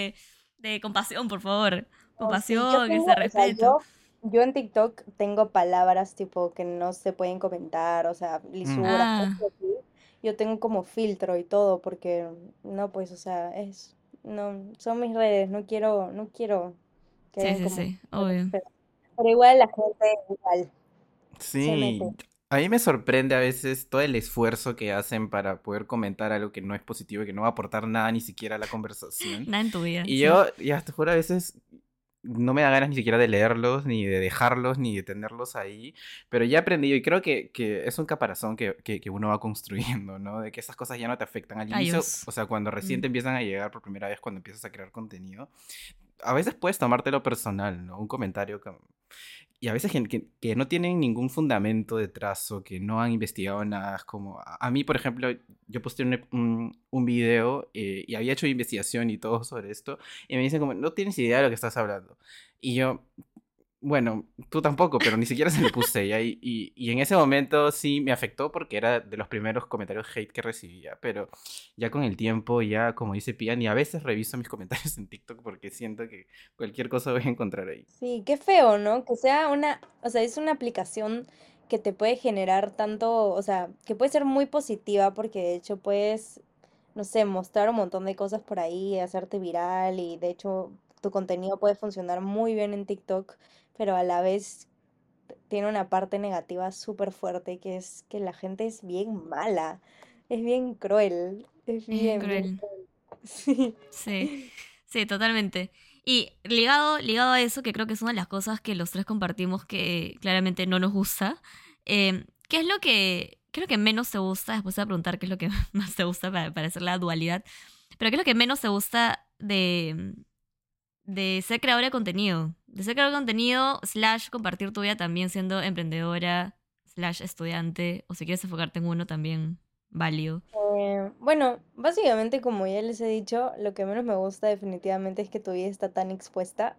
de compasión, por favor. No, sí, yo Compasión, tengo, o sea, respeto. yo en TikTok tengo palabras tipo que no se pueden comentar, o sea, Mm. lisuras, cosas Ah, así. Yo tengo como filtro y todo, porque no, pues, o sea, no, son mis redes, no quiero que sí, hayan sí, como sí, cosas obvio. feas. Pero igual la gente igual se mete. Sí, a mí me sorprende a veces todo el esfuerzo que hacen para poder comentar algo que no es positivo y que no va a aportar nada ni siquiera a la conversación. Nada en tu vida, Y sí. yo, ya te juro, a veces no me da ganas ni siquiera de leerlos, ni de dejarlos, ni de tenerlos ahí, pero ya he aprendido y creo que es un caparazón que uno va construyendo, ¿no? De que esas cosas ya no te afectan al inicio, Callos. o sea, cuando recién Mm. te empiezan a llegar por primera vez, cuando empiezas a crear contenido, a veces puedes tomártelo personal, ¿no? Un comentario y a veces que no tienen ningún fundamento detrás o que no han investigado nada. Es como, a mí, por ejemplo, yo posté un video y había hecho investigación y todo sobre esto. Y me dicen como, no tienes idea de lo que estás hablando. Y yo, bueno, tú tampoco, pero ni siquiera se lo puse. Y en ese momento sí me afectó porque era de los primeros comentarios hate que recibía. Pero ya con el tiempo, ya como dice Pian, y a veces reviso mis comentarios en TikTok porque siento que cualquier cosa voy a encontrar ahí. Sí, qué feo, ¿no? Que sea o sea, es una aplicación que te puede generar tanto, o sea, que puede ser muy positiva porque de hecho puedes, no sé, mostrar un montón de cosas por ahí, hacerte viral y de hecho tu contenido puede funcionar muy bien en TikTok, pero a la vez tiene una parte negativa súper fuerte que es que la gente es bien mala, es bien cruel, es Es bien bien cruel. cruel. Sí. Sí, sí, totalmente. Y ligado a eso, que creo que es una de las cosas que los tres compartimos que claramente no nos gusta, ¿qué es lo que creo que menos te gusta? Después te voy a preguntar qué es lo que más te gusta para hacer la dualidad. Pero ¿qué es lo que menos te gusta de ser creadora de contenido? De ser creadora de contenido, slash compartir tu vida también siendo emprendedora, slash estudiante, o si quieres enfocarte en uno también, válido. Bueno, básicamente como ya les he dicho, lo que menos me gusta definitivamente es que tu vida está tan expuesta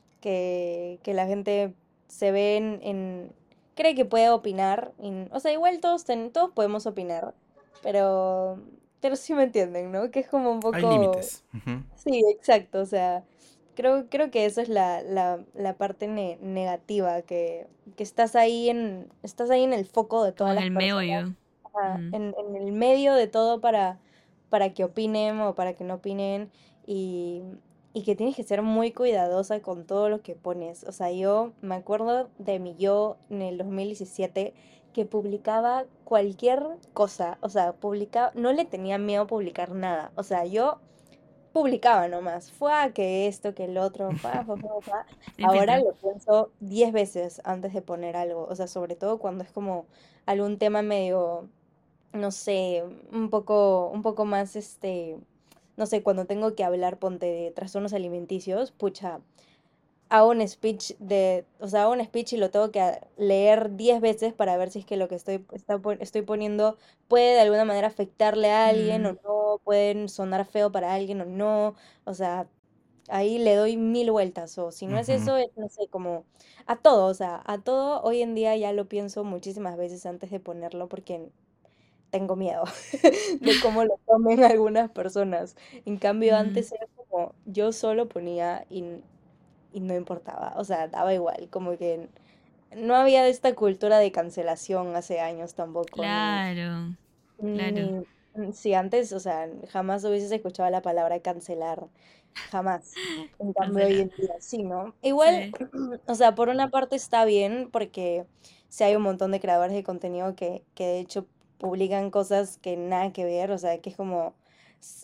que la gente se ve cree que puede opinar. O sea, igual todos podemos opinar, pero, pero sí me entienden, ¿no? Que es como un Hay poco... límites. Ujú. Sí, exacto, o sea, creo que eso es la parte negativa, que estás ahí en el foco de Como todas en las el personas, meollo. Mm. en el medio de todo para que opinen o para que no opinen y, y que tienes que ser muy cuidadosa con todo lo que pones. O sea, yo me acuerdo de mi yo en el 2017 que publicaba cualquier cosa, o sea, no le tenía miedo a publicar nada. O sea, yo publicaba nomás, fue a que esto, que el otro, fa. Sin Ahora filtro. lo pienso 10 veces antes de poner algo, o sea, sobre todo cuando es como algún tema medio, no sé, un poco más, no sé, cuando tengo que hablar, ponte de trastornos alimenticios, pucha, hago un speech o sea, hago un speech y lo tengo que leer 10 veces para ver si es que lo que estoy poniendo puede de alguna manera afectarle a alguien o Mm, no, pueden sonar feo para alguien o no, o sea, ahí le doy mil vueltas, o si no es Ujú. eso, es, no sé, como a todo, o sea, a todo hoy en día ya lo pienso muchísimas veces antes de ponerlo porque tengo miedo de cómo lo tomen algunas personas. En cambio, mm, antes era como yo solo ponía y no importaba, o sea, daba igual, como que no había esta cultura de cancelación hace años tampoco, claro, claro, ni, si antes, o sea, jamás hubieses escuchado la palabra cancelar, jamás. En cambio, hoy cancelar. en día sí, ¿no? Igual, Sí. o sea, por una parte está bien porque sí hay un montón de creadores de contenido que de hecho publican cosas que nada que ver, o sea, que es como, s-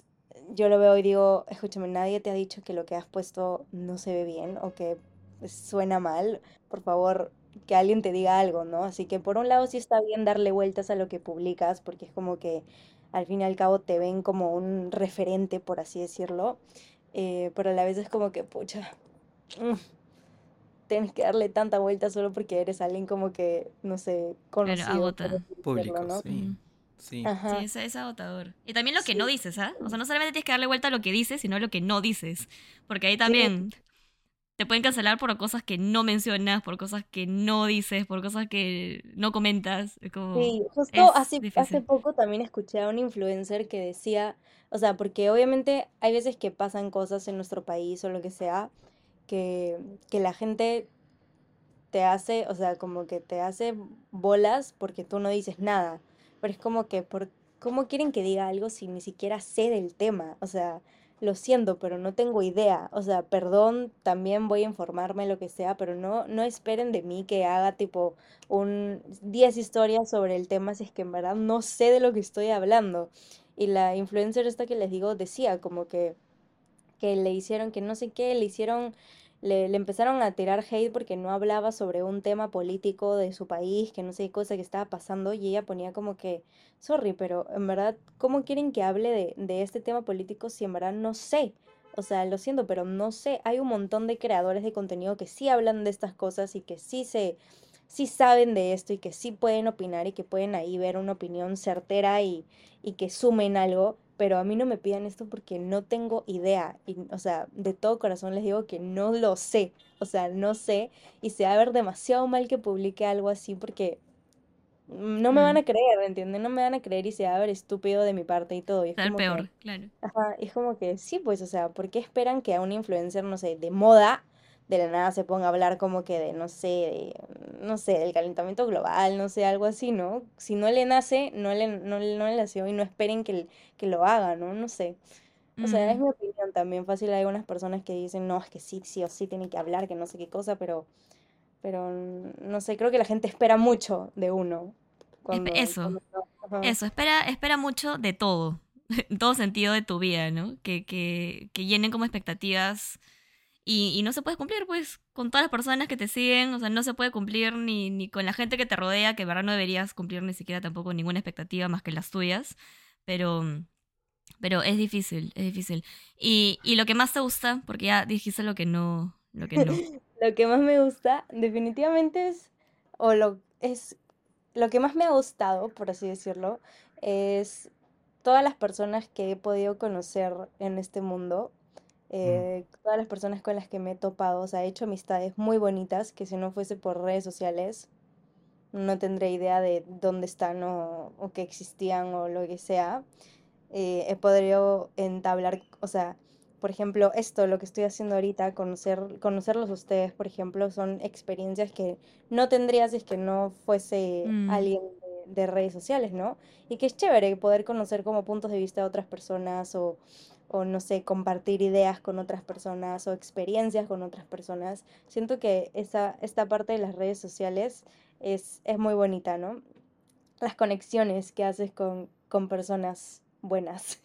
yo lo veo y digo, escúchame, nadie te ha dicho que lo que has puesto no se ve bien o que suena mal. Por favor, que alguien te diga algo, ¿no? Así que por un lado sí está bien darle vueltas a lo que publicas, porque es como que al fin y al cabo te ven como un referente, por así decirlo. Pero a la vez es como que, pucha, mm, tienes que darle tanta vuelta solo porque eres alguien como que, no sé, Claro, conocido, por agota. así decirlo, Público, ¿no? sí. Ujú. Sí. Sí, Ajá, es agotador. Y también lo que no sí, dices, ¿ah? O sea, no solamente tienes que darle vuelta a lo que dices, sino a lo que no dices. Porque ahí sí, también te pueden cancelar por cosas que no mencionas, por cosas que no dices, por cosas que no comentas. Es como, sí. Justo es hace difícil. poco también escuché a un influencer que decía, o sea, porque obviamente hay veces que pasan cosas en nuestro país o lo que sea, que, que la gente te hace, o sea, como que te hace bolas porque tú no dices nada. Pero es como que, ¿cómo quieren que diga algo si ni siquiera sé del tema? O sea, lo siento, pero no tengo idea. O sea, perdón, también voy a informarme lo que sea, pero no esperen de mí que haga tipo 10 historias sobre el tema si es que en verdad no sé de lo que estoy hablando. Y la influencer esta que les digo decía como que le hicieron, que no sé qué, le hicieron, le empezaron a tirar hate porque no hablaba sobre un tema político de su país, que no sé qué cosa que estaba pasando, y ella ponía como que, sorry, pero en verdad, ¿cómo quieren que hable de este tema político si en verdad no sé? O sea, lo siento, pero no sé. Hay un montón de creadores de contenido que sí hablan de estas cosas y que sí saben de esto y que sí pueden opinar y que pueden ahí ver una opinión certera y que sumen algo, pero a mí no me pidan esto porque no tengo idea. Y, o sea, de todo corazón les digo que no lo sé. O sea, no sé. Y se va a ver demasiado mal que publique algo así porque no me van Mm, a creer, ¿entienden? No me van a creer y se va a ver estúpido de mi parte y todo. Y es ser como que, peor, claro. ajá, es como que sí, pues, o sea, ¿por qué esperan que a un influencer, no sé, de moda, de la nada se ponga a hablar como que de, no sé, del calentamiento global, no sé, algo así, ¿no? Si no le nace, no le nació y no esperen que lo haga, ¿no? No sé. O sea, es Mm, mi opinión también. Fácil hay algunas personas que dicen, no, es que sí, sí o sí tienen que hablar, que no sé qué cosa, pero no sé, creo que la gente espera mucho de uno Eso, cuando ajá. eso, espera mucho de todo, en todo sentido de tu vida, ¿no? Que llenen como expectativas y no se puede cumplir, pues, con todas las personas que te siguen, o sea, no se puede cumplir ni con la gente que te rodea, que en verdad no deberías cumplir ni siquiera tampoco ninguna expectativa más que las tuyas, pero, pero es difícil, es difícil. Y lo que más te gusta, porque ya dijiste lo que no. Lo que más me gusta, definitivamente es lo que más me ha gustado, por así decirlo, es todas las personas que he podido conocer en este mundo, Mm. todas las personas con las que me he topado, o sea, he hecho amistades muy bonitas que si no fuese por redes sociales no tendré idea de dónde están o que existían o lo que sea. He podido entablar, o sea, por ejemplo, esto, lo que estoy haciendo ahorita, conocerlos a ustedes, por ejemplo, son experiencias que no tendría si es que no fuese Mm, alguien de redes sociales, ¿no? Y que es chévere poder conocer como puntos de vista de otras personas o no sé, compartir ideas con otras personas o experiencias con otras personas. Siento que esta parte de las redes sociales es muy bonita, ¿no? Las conexiones que haces con personas buenas.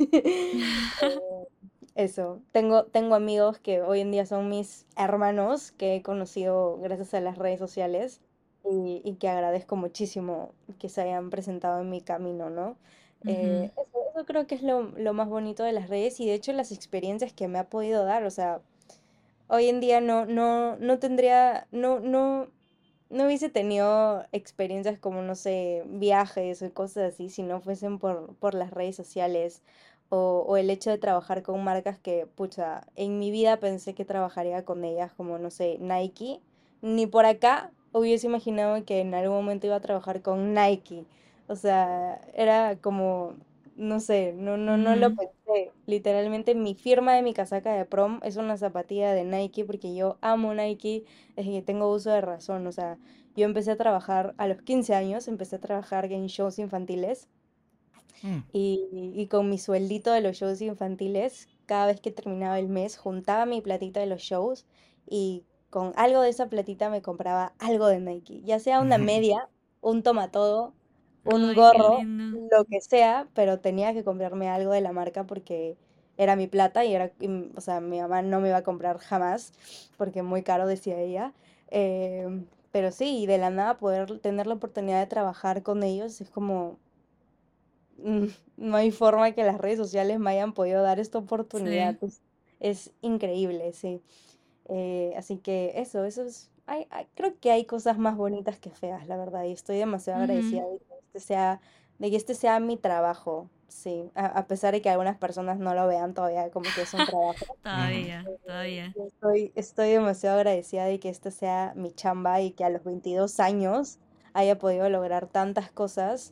Eso, tengo amigos que hoy en día son mis hermanos que he conocido gracias a las redes sociales y que agradezco muchísimo que se hayan presentado en mi camino, ¿no? ujú. Eso creo que es lo más bonito de las redes y de hecho las experiencias que me ha podido dar, o sea, hoy en día no tendría, no hubiese tenido experiencias como, no sé, viajes o cosas así si no fuesen por las redes sociales o el hecho de trabajar con marcas que, pucha, en mi vida pensé que trabajaría con ellas como, no sé, Nike. Ni por acá hubiese imaginado que en algún momento iba a trabajar con Nike. O sea, era como, no sé, no lo Ujú. pensé. Literalmente mi firma de mi casaca de prom es una zapatilla de Nike porque yo amo Nike desde que tengo uso de razón. O sea, yo empecé a trabajar a los 15 años, empecé a trabajar en shows infantiles Mm. y con mi sueldito de los shows infantiles, cada vez que terminaba el mes, juntaba mi platita de los shows y con algo de esa platita me compraba algo de Nike, ya sea una media, un tomatodo, un Ay, qué gorro, lindo. lo que sea, pero tenía que comprarme algo de la marca porque era mi plata o sea, mi mamá no me iba a comprar jamás, porque muy caro, decía ella. Pero sí, y de la nada poder tener la oportunidad de trabajar con ellos es como, mm, no hay forma que las redes sociales me hayan podido dar esta oportunidad. Sí. Es increíble, sí. Así que eso es, creo que hay cosas más bonitas que feas, la verdad, y estoy demasiado agradecida Ujú. de que este sea mi trabajo, sí, a pesar de que algunas personas no lo vean todavía como que es un trabajo. Ujú. Todavía, todavía. Yo estoy demasiado agradecida de que esta sea mi chamba y que a los 22 años haya podido lograr tantas cosas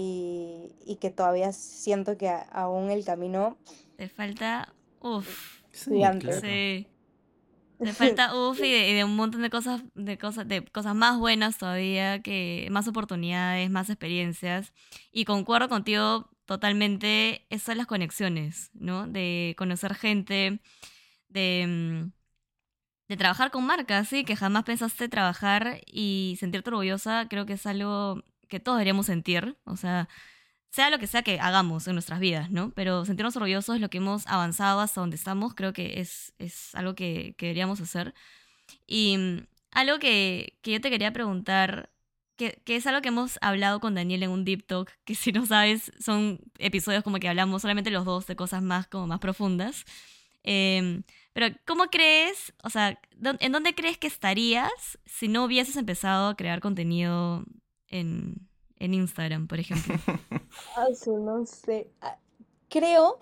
y que todavía siento que aún el camino Te falta, uff, Sí, gigante. claro. sí. Te falta uff y de un montón de cosas más buenas todavía, más oportunidades, más experiencias. Y concuerdo contigo totalmente, eso son las conexiones, ¿no? De conocer gente, de, de trabajar con marcas, sí, que jamás pensaste trabajar y sentirte orgullosa, creo que es algo que todos deberíamos sentir. O sea lo que sea que hagamos en nuestras vidas, ¿no? Pero sentirnos orgullosos de lo que hemos avanzado hasta donde estamos, creo que es algo que deberíamos hacer. Y algo que yo te quería preguntar, que es algo que hemos hablado con Daniel en un Deep Talk, que si no sabes, son episodios como que hablamos solamente los dos de cosas más como más profundas. Pero, ¿cómo crees, o sea, en dónde crees que estarías si no hubieses empezado a crear contenido en Instagram, por ejemplo? No sé. Creo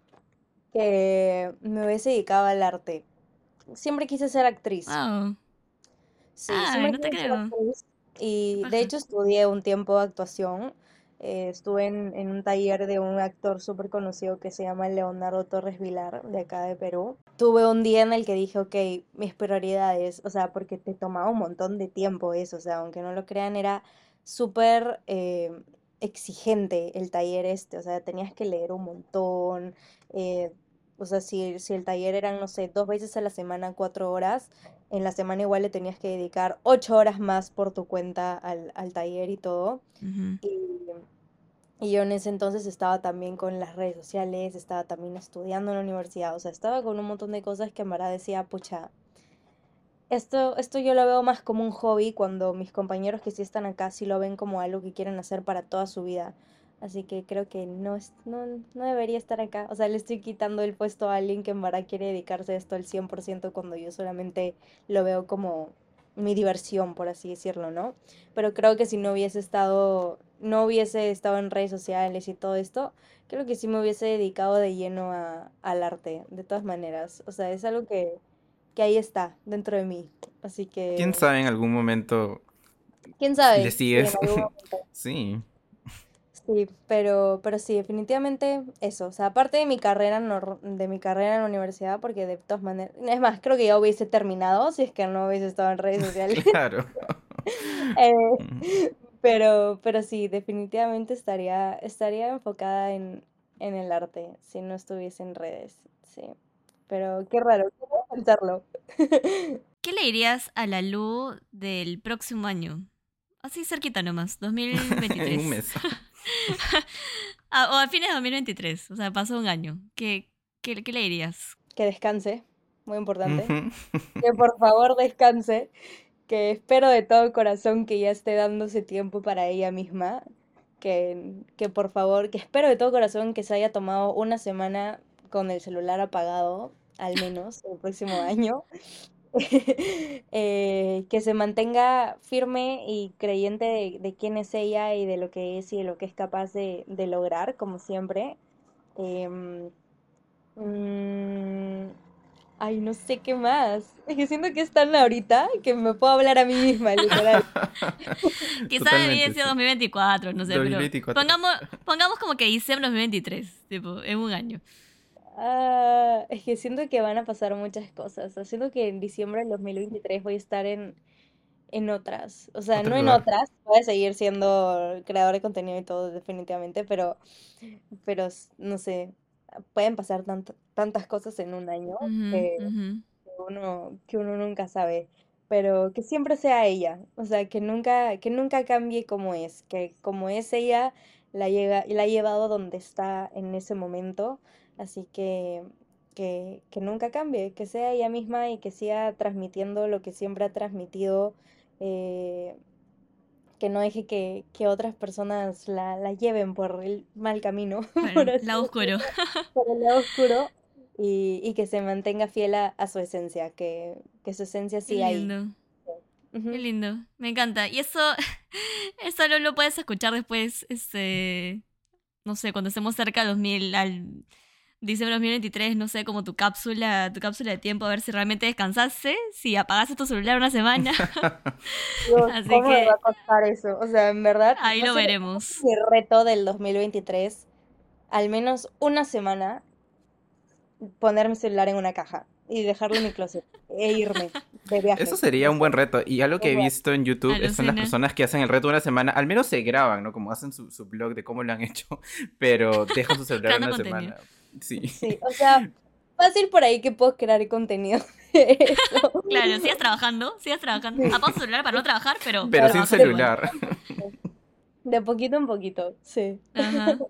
que me hubiese dedicado al arte. Siempre quise ser actriz. Wow. Sí, Ay, siempre no te quise ser creo. actriz. Qué Y de paja. hecho estudié un tiempo actuación. Estuve en un taller de un actor súper conocido que se llama Leonardo Torres Vilar, de acá de Perú. Tuve un día en el que dije, ok, mis prioridades, o sea, porque te tomaba un montón de tiempo eso, o sea, aunque no lo crean, era súper exigente el taller este, o sea, tenías que leer un montón. eh, o sea, si el taller eran, no sé, 2 veces a la semana, 4 horas, en la semana igual le tenías que dedicar 8 horas más por tu cuenta al taller y todo. Ujú. Y, y yo en ese entonces estaba también con las redes sociales, estaba también estudiando en la universidad, o sea, estaba con un montón de cosas que en verdad decía, pucha, esto yo lo veo más como un hobby cuando mis compañeros que sí están acá sí lo ven como algo que quieren hacer para toda su vida. Así que creo que no debería estar acá. O sea, le estoy quitando el puesto a alguien que en verdad quiere dedicarse a esto al 100% cuando yo solamente lo veo como mi diversión, por así decirlo, ¿no? Pero creo que si no hubiese estado en redes sociales y todo esto, creo que sí me hubiese dedicado de lleno al arte, de todas maneras. O sea, es algo que ahí está, dentro de mí. Así ¿Quién que, sabe en algún momento quién le sabe, sí, en sigues? algún momento. Sí, Sí, pero sí, definitivamente eso. O sea, aparte de mi carrera en la universidad, porque de todas maneras, es más, creo que ya hubiese terminado si es que no hubiese estado en redes sociales. claro. Mm. Pero sí, definitivamente estaría enfocada en el arte si no estuviese en redes. Sí. Pero qué raro, ¿cómo pensarlo? ¿Qué le dirías a la Lu del próximo año? Así cerquita nomás, En un 2023. mes. O a fines de 2023, o sea, pasó un año. ¿Qué le dirías? Que descanse, muy importante. Ujú. Que por favor descanse, que espero de todo corazón que ya esté dándose tiempo para ella misma, que por favor, que espero de todo corazón que se haya tomado una semana con el celular apagado, al menos el próximo año, que se mantenga firme y creyente de quién es ella y de lo que es y de lo que es capaz de lograr, como siempre. Em, mm, Ay, no sé qué más. Es que siento que es tan ahorita que me puedo hablar a mí misma, literal. Quizá debía Totalmente, ser sí. 2024, no sé, pero 2024. pongamos como que diciembre de 2023, tipo, en un año. Es que siento que van a pasar muchas cosas. O sea, siento que en diciembre del 2023 voy a estar en otras. O sea, Otro no en lugar. otras. Voy a seguir siendo creador de contenido y todo, definitivamente, pero no sé, pueden pasar tantas cosas en un año Ujú, ujú. que uno nunca sabe, pero que siempre sea ella, o sea, que nunca cambie como es, que como es ella, la ha llevado donde está en ese momento, Así que nunca cambie, que sea ella misma y que siga transmitiendo lo que siempre ha transmitido, eh, que no deje que otras personas la lleven por el mal camino, por Claro, así lado oscuro. decirlo, por el lado oscuro, y que se mantenga fiel a su esencia, que su esencia Qué siga ahí. lindo, qué Ujú. lindo. Me encanta. Y eso, eso lo puedes escuchar después, no sé, cuando estemos cerca al 2000, al diciembre de 2023, no sé, como tu cápsula de tiempo, a ver si realmente descansaste, si apagaste tu celular una semana. Dios, Así ¿cómo me va a que costar eso? O sea, en verdad, ahí lo va a ser veremos. mi reto del 2023, al menos una semana, poner mi celular en una caja y dejarlo en mi closet e irme de Eso viaje. sería No un sé, buen reto. Y algo que he visto en YouTube son las Alucina. personas que hacen el reto una semana, al menos se graban, ¿no? Como hacen su blog de cómo lo han hecho, pero dejan su celular Creando una contenido. semana. Sí. sí, o sea, fácil por ahí que puedo crear contenido de eso. Claro, sigas trabajando, sigas trabajando. Sí, Apaga tu celular para no trabajar, Pero pero sin trabajando de igual. celular. poquito en poquito. De poquito en poquito, sí. Ajá.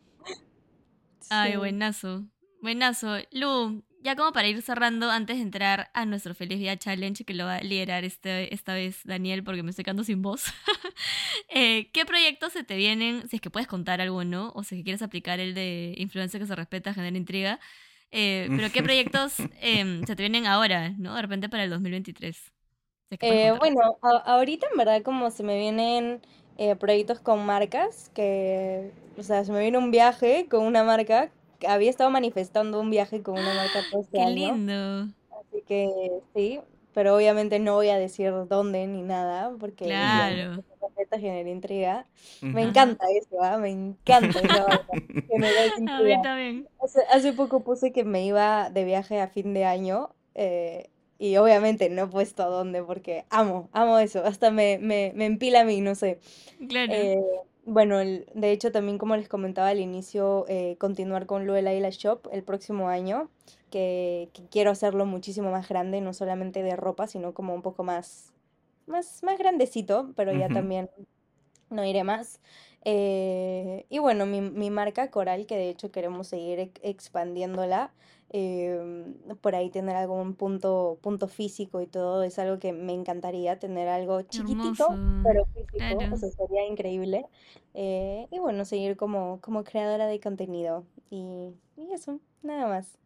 Ay, Sí. buenazo. Buenazo. Lu, ya como para ir cerrando, antes de entrar a nuestro Feliz Día Challenge, que lo va a liderar esta vez Daniel, porque me estoy quedando sin voz. ¿Qué proyectos se te vienen? Si es que puedes contar alguno, o si es que quieres aplicar el de influencia que se respeta, genera intriga. Pero ¿qué proyectos se te vienen ahora, ¿no? De repente para el 2023. Si es que puedes contar. Bueno, ahorita en verdad como se me vienen proyectos con marcas, que, o sea, se me viene un viaje con una marca, que había estado manifestando un viaje con una marca todo este ¡Qué año, lindo! así que sí, pero obviamente no voy a decir dónde ni nada, porque influencia Claro. completa genera intriga. Me Ujú. Ajá. encanta eso, ¿ah? Me encanta esa vaina, generar A intriga. mí también. Hace poco puse que me iba de viaje a fin de año, y obviamente no he puesto a dónde porque amo eso, hasta me empila a mí, no sé. Claro. Eh, bueno, de hecho también como les comentaba al inicio, continuar con lo del Ayla Shop el próximo año, que quiero hacerlo muchísimo más grande, no solamente de ropa, sino como un poco más grandecito, pero ya Ujú. también no iré más. Y bueno, mi marca Coral, que de hecho queremos seguir expandiéndola, por ahí tener algún punto físico y todo, es algo que me encantaría, tener algo Hermoso. chiquitito, pero físico, o Claro. sea, sería increíble. Y bueno, seguir como creadora de contenido. Y eso, nada más.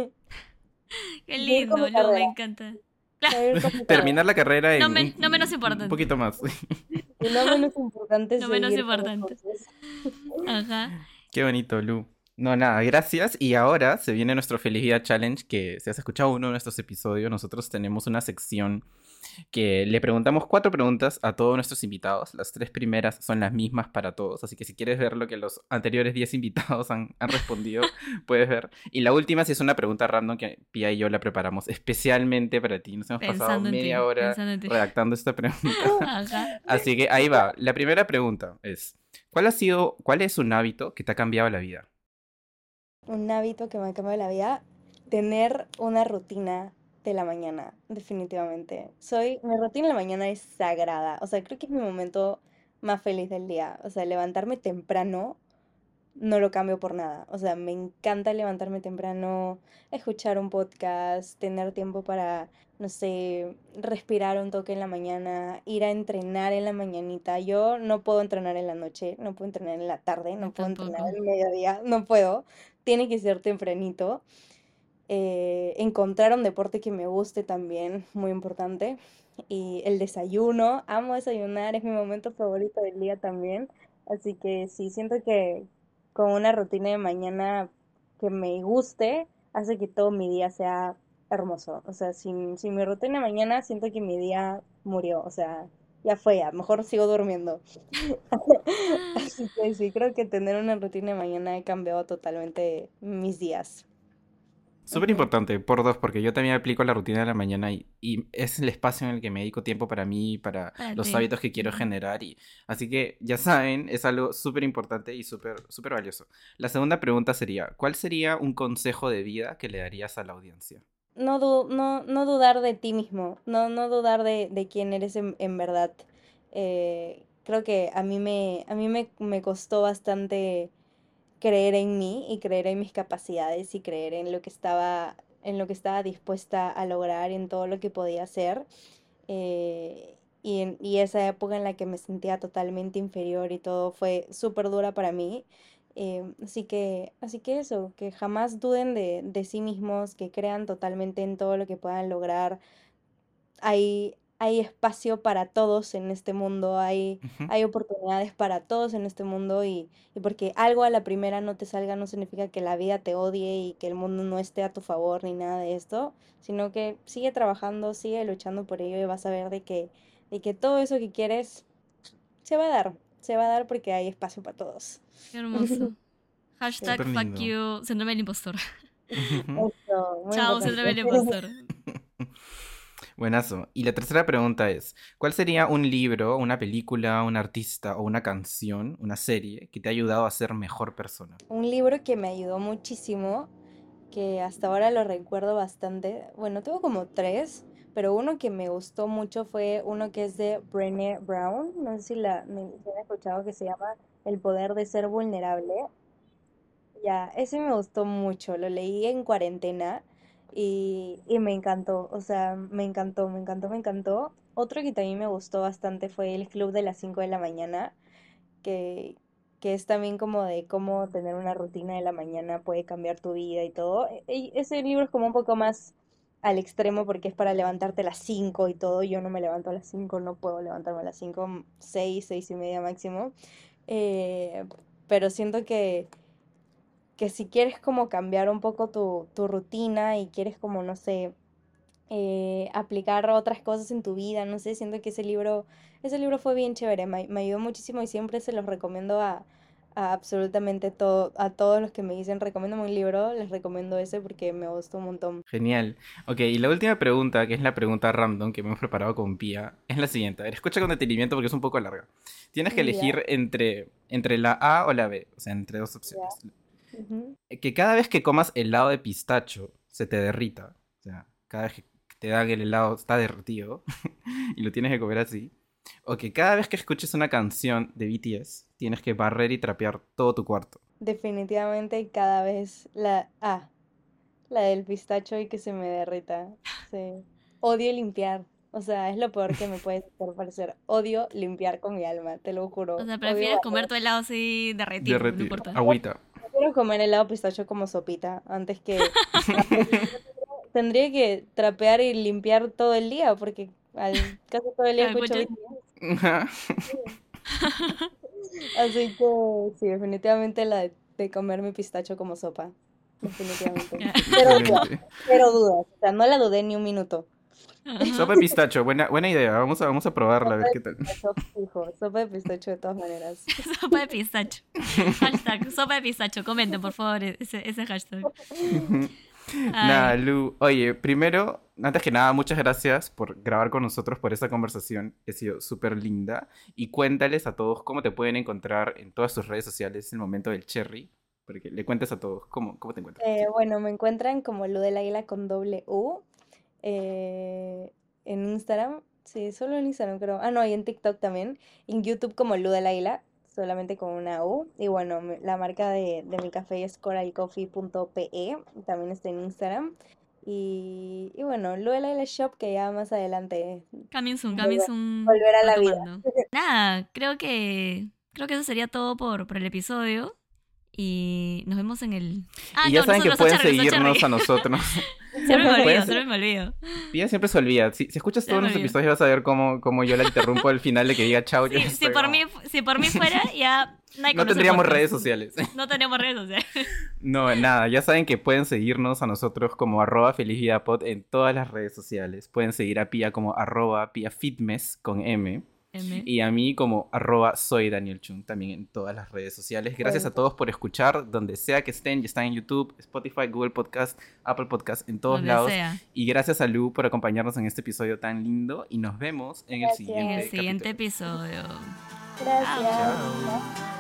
Qué Seguir con lindo, mi Lu, me carrera, encanta. seguir con mi carrera. Terminar la carrera No, en no menos un importante. poquito más. Y no menos importante No menos seguir con mis importante. cursos. Ajá. Qué bonito, Lu. No, nada, gracias. Y ahora se viene nuestro Feliz Día Challenge, que si has escuchado uno de nuestros episodios, nosotros tenemos una sección que le preguntamos 4 preguntas a todos nuestros invitados. Las 3 primeras son las mismas para todos, así que si quieres ver lo que los anteriores 10 invitados han respondido, puedes ver. Y la última sí es una pregunta random que Pia y yo la preparamos especialmente para ti. Nos hemos pasado Pensando en media ti, hora pensando en ti. redactando esta pregunta. Ajá. Así que ahí va. La primera pregunta es, ¿cuál es un hábito que te ha cambiado la vida? Un hábito que me ha cambiado la vida, tener una rutina de la mañana, definitivamente. Mi rutina de la mañana es sagrada, o sea, creo que es mi momento más feliz del día. O sea, levantarme temprano no lo cambio por nada. O sea, me encanta levantarme temprano, escuchar un podcast, tener tiempo para, no sé, respirar un toque en la mañana, ir a entrenar en la mañanita. Yo no puedo entrenar en la noche, no puedo entrenar en la tarde, Yo no puedo entrenar tampoco. en mediodía, no puedo. Tiene que ser tempranito. Encontrar un deporte que me guste también, muy importante. Y el desayuno, amo desayunar, es mi momento favorito del día también. Así que sí, siento que con una rutina de mañana que me guste, hace que todo mi día sea hermoso. O sea, sin mi rutina de mañana, siento que mi día murió. O sea, ya fue, ya, mejor sigo durmiendo. Así que sí, creo que tener una rutina de mañana ha cambiado totalmente mis días. Súper Ujú. importante, por dos, porque yo también aplico la rutina de la mañana y es el espacio en el que me dedico tiempo para mí, para Para los ti. hábitos que quiero Ujú. generar. Así que ya saben, es algo súper importante y súper valioso. La segunda pregunta sería, ¿cuál sería un consejo de vida que le darías a la audiencia? No dudar de ti mismo, no dudar de quién eres en verdad. Creo que a mí me costó bastante creer en mí y creer en mis capacidades y creer en lo que estaba dispuesta a lograr, en todo lo que podía hacer. Y esa época en la que me sentía totalmente inferior y todo fue súper dura para mí. Así que eso, que jamás duden de sí mismos, que crean totalmente en todo lo que puedan lograr. Hay espacio para todos en este mundo, Ujú. hay oportunidades para todos en este mundo y porque algo a la primera no te salga no significa que la vida te odie y que el mundo no esté a tu favor ni nada de esto, sino que sigue trabajando, sigue luchando por ello y vas a ver de que todo eso que quieres se va a dar porque hay espacio para todos. Qué hermoso. Sí. Hashtag Súper fuck lindo. you, síndrome del impostor. Ujú. Eso, muy Chao, importante. síndrome del impostor. Buenazo. Y la tercera pregunta es, ¿cuál sería un libro, una película, un artista o una canción, una serie que te ha ayudado a ser mejor persona? Un libro que me ayudó muchísimo, que hasta ahora lo recuerdo bastante. Bueno, tengo como tres, pero uno que me gustó mucho fue uno que es de Brené Brown. No sé si han escuchado, que se llama El poder de ser vulnerable. Ya, ese me gustó mucho. Lo leí en cuarentena y me encantó. O sea, me encantó, me encantó, me encantó. Otro que también me gustó bastante fue El Club de las 5 de la mañana, que, que es también como de cómo tener una rutina de la mañana puede cambiar tu vida y todo. Ese libro es como un poco más al extremo porque es para levantarte a las 5 y todo. Yo no me levanto a las 5, no puedo levantarme a las 5, 6, 6 y media máximo. Eh, pero siento que si quieres como cambiar un poco tu rutina y quieres como, no sé, aplicar otras cosas en tu vida, no sé, siento que ese libro fue bien chévere, me ayudó muchísimo y siempre se los recomiendo a absolutamente a todos los que me dicen, recomiéndame un libro, les recomiendo ese porque me gustó un montón. Genial. Ok, y la última pregunta, que es la pregunta random que me hemos preparado con Pía, es la siguiente. A ver, escucha con detenimiento porque es un poco larga. Tienes que Ya, elegir entre la A o la B, o sea, entre dos ya. opciones. Ujú. Que cada vez que comas helado de pistacho se te derrita. O sea, cada vez que te dan el helado está derretido y lo tienes que comer así. O que cada vez que escuches una canción de BTS tienes que barrer y trapear todo tu cuarto. Definitivamente cada vez la del pistacho y que se me derrita. Sí. Odio limpiar. O sea, es lo peor que me puede hacer parecer. Odio limpiar con mi alma, te lo O juro. sea, Odio prefieres comer barrer. tu helado así derretido, no Derretido. importa. Agüita. Prefiero comer helado pistacho como sopita antes que... Porque si no tendría que trapear y limpiar todo el día porque casi todo el día ¿Me escucho escuchas? BTS. Así que sí, definitivamente la de comer mi pistacho como sopa. Definitivamente. Pero dudas, Excelente. pero dudas. O sea, no la dudé ni un minuto. Ajá. Sopa de pistacho, buena idea. Vamos a probarla a Sopa ver de qué tal. pistacho fijo, sopa de pistacho de todas maneras. Sopa de pistacho. Hashtag sopa de pistacho. Comenten, por favor, ese hashtag. Nada, Ay, Lu. Oye, primero, antes que nada, muchas gracias por grabar con nosotros, por esta conversación que ha sido súper linda. Y cuéntales a todos cómo te pueden encontrar en todas tus redes sociales en el momento del cherry. Porque le cuentes a todos cómo te encuentran. Bueno, me encuentran como Lu del Águila con doble U eh, en Instagram. Sí, solo en Instagram creo. Ah, no, y en TikTok también. En YouTube como Lu del Águila, solamente con una U. Y bueno, la marca de mi café es coralcoffee.pe, también está en Instagram. Y bueno, Lu del Águila Shop, que ya más adelante coming volver, soon volver a la vida. retomando. Nada, creo que eso sería todo por el episodio. Y nos vemos en el. Ah, Y ya no, saben que nosotros, pueden Cherry, seguirnos a nosotros. Siempre me olvido, Pueden, siempre me olvido. Pia siempre se olvida. Si escuchas Siempre todos me los olvido. episodios vas a ver cómo yo la interrumpo al final de que diga chao. Yo Si estoy por mí, como... si por mí fuera, ya nadie No conoce el tendríamos podcast. redes sociales. No tenemos redes sociales. No, nada, ya saben que pueden seguirnos a nosotros como @felizvidapod en todas las redes sociales. Pueden seguir a Pia como @piafitmess con M. M. Y a mí como @soy Daniel Chun también en todas las redes sociales. Gracias a Cuenta. todos por escuchar, donde sea que estén. Ya están en YouTube, Spotify, Google Podcast, Apple Podcast, en todos Donde lados. sea. Y gracias a Lu por acompañarnos en este episodio tan lindo. Y nos vemos en el Gracias. En el siguiente siguiente capítulo. episodio. Chao. Gracias. Chao.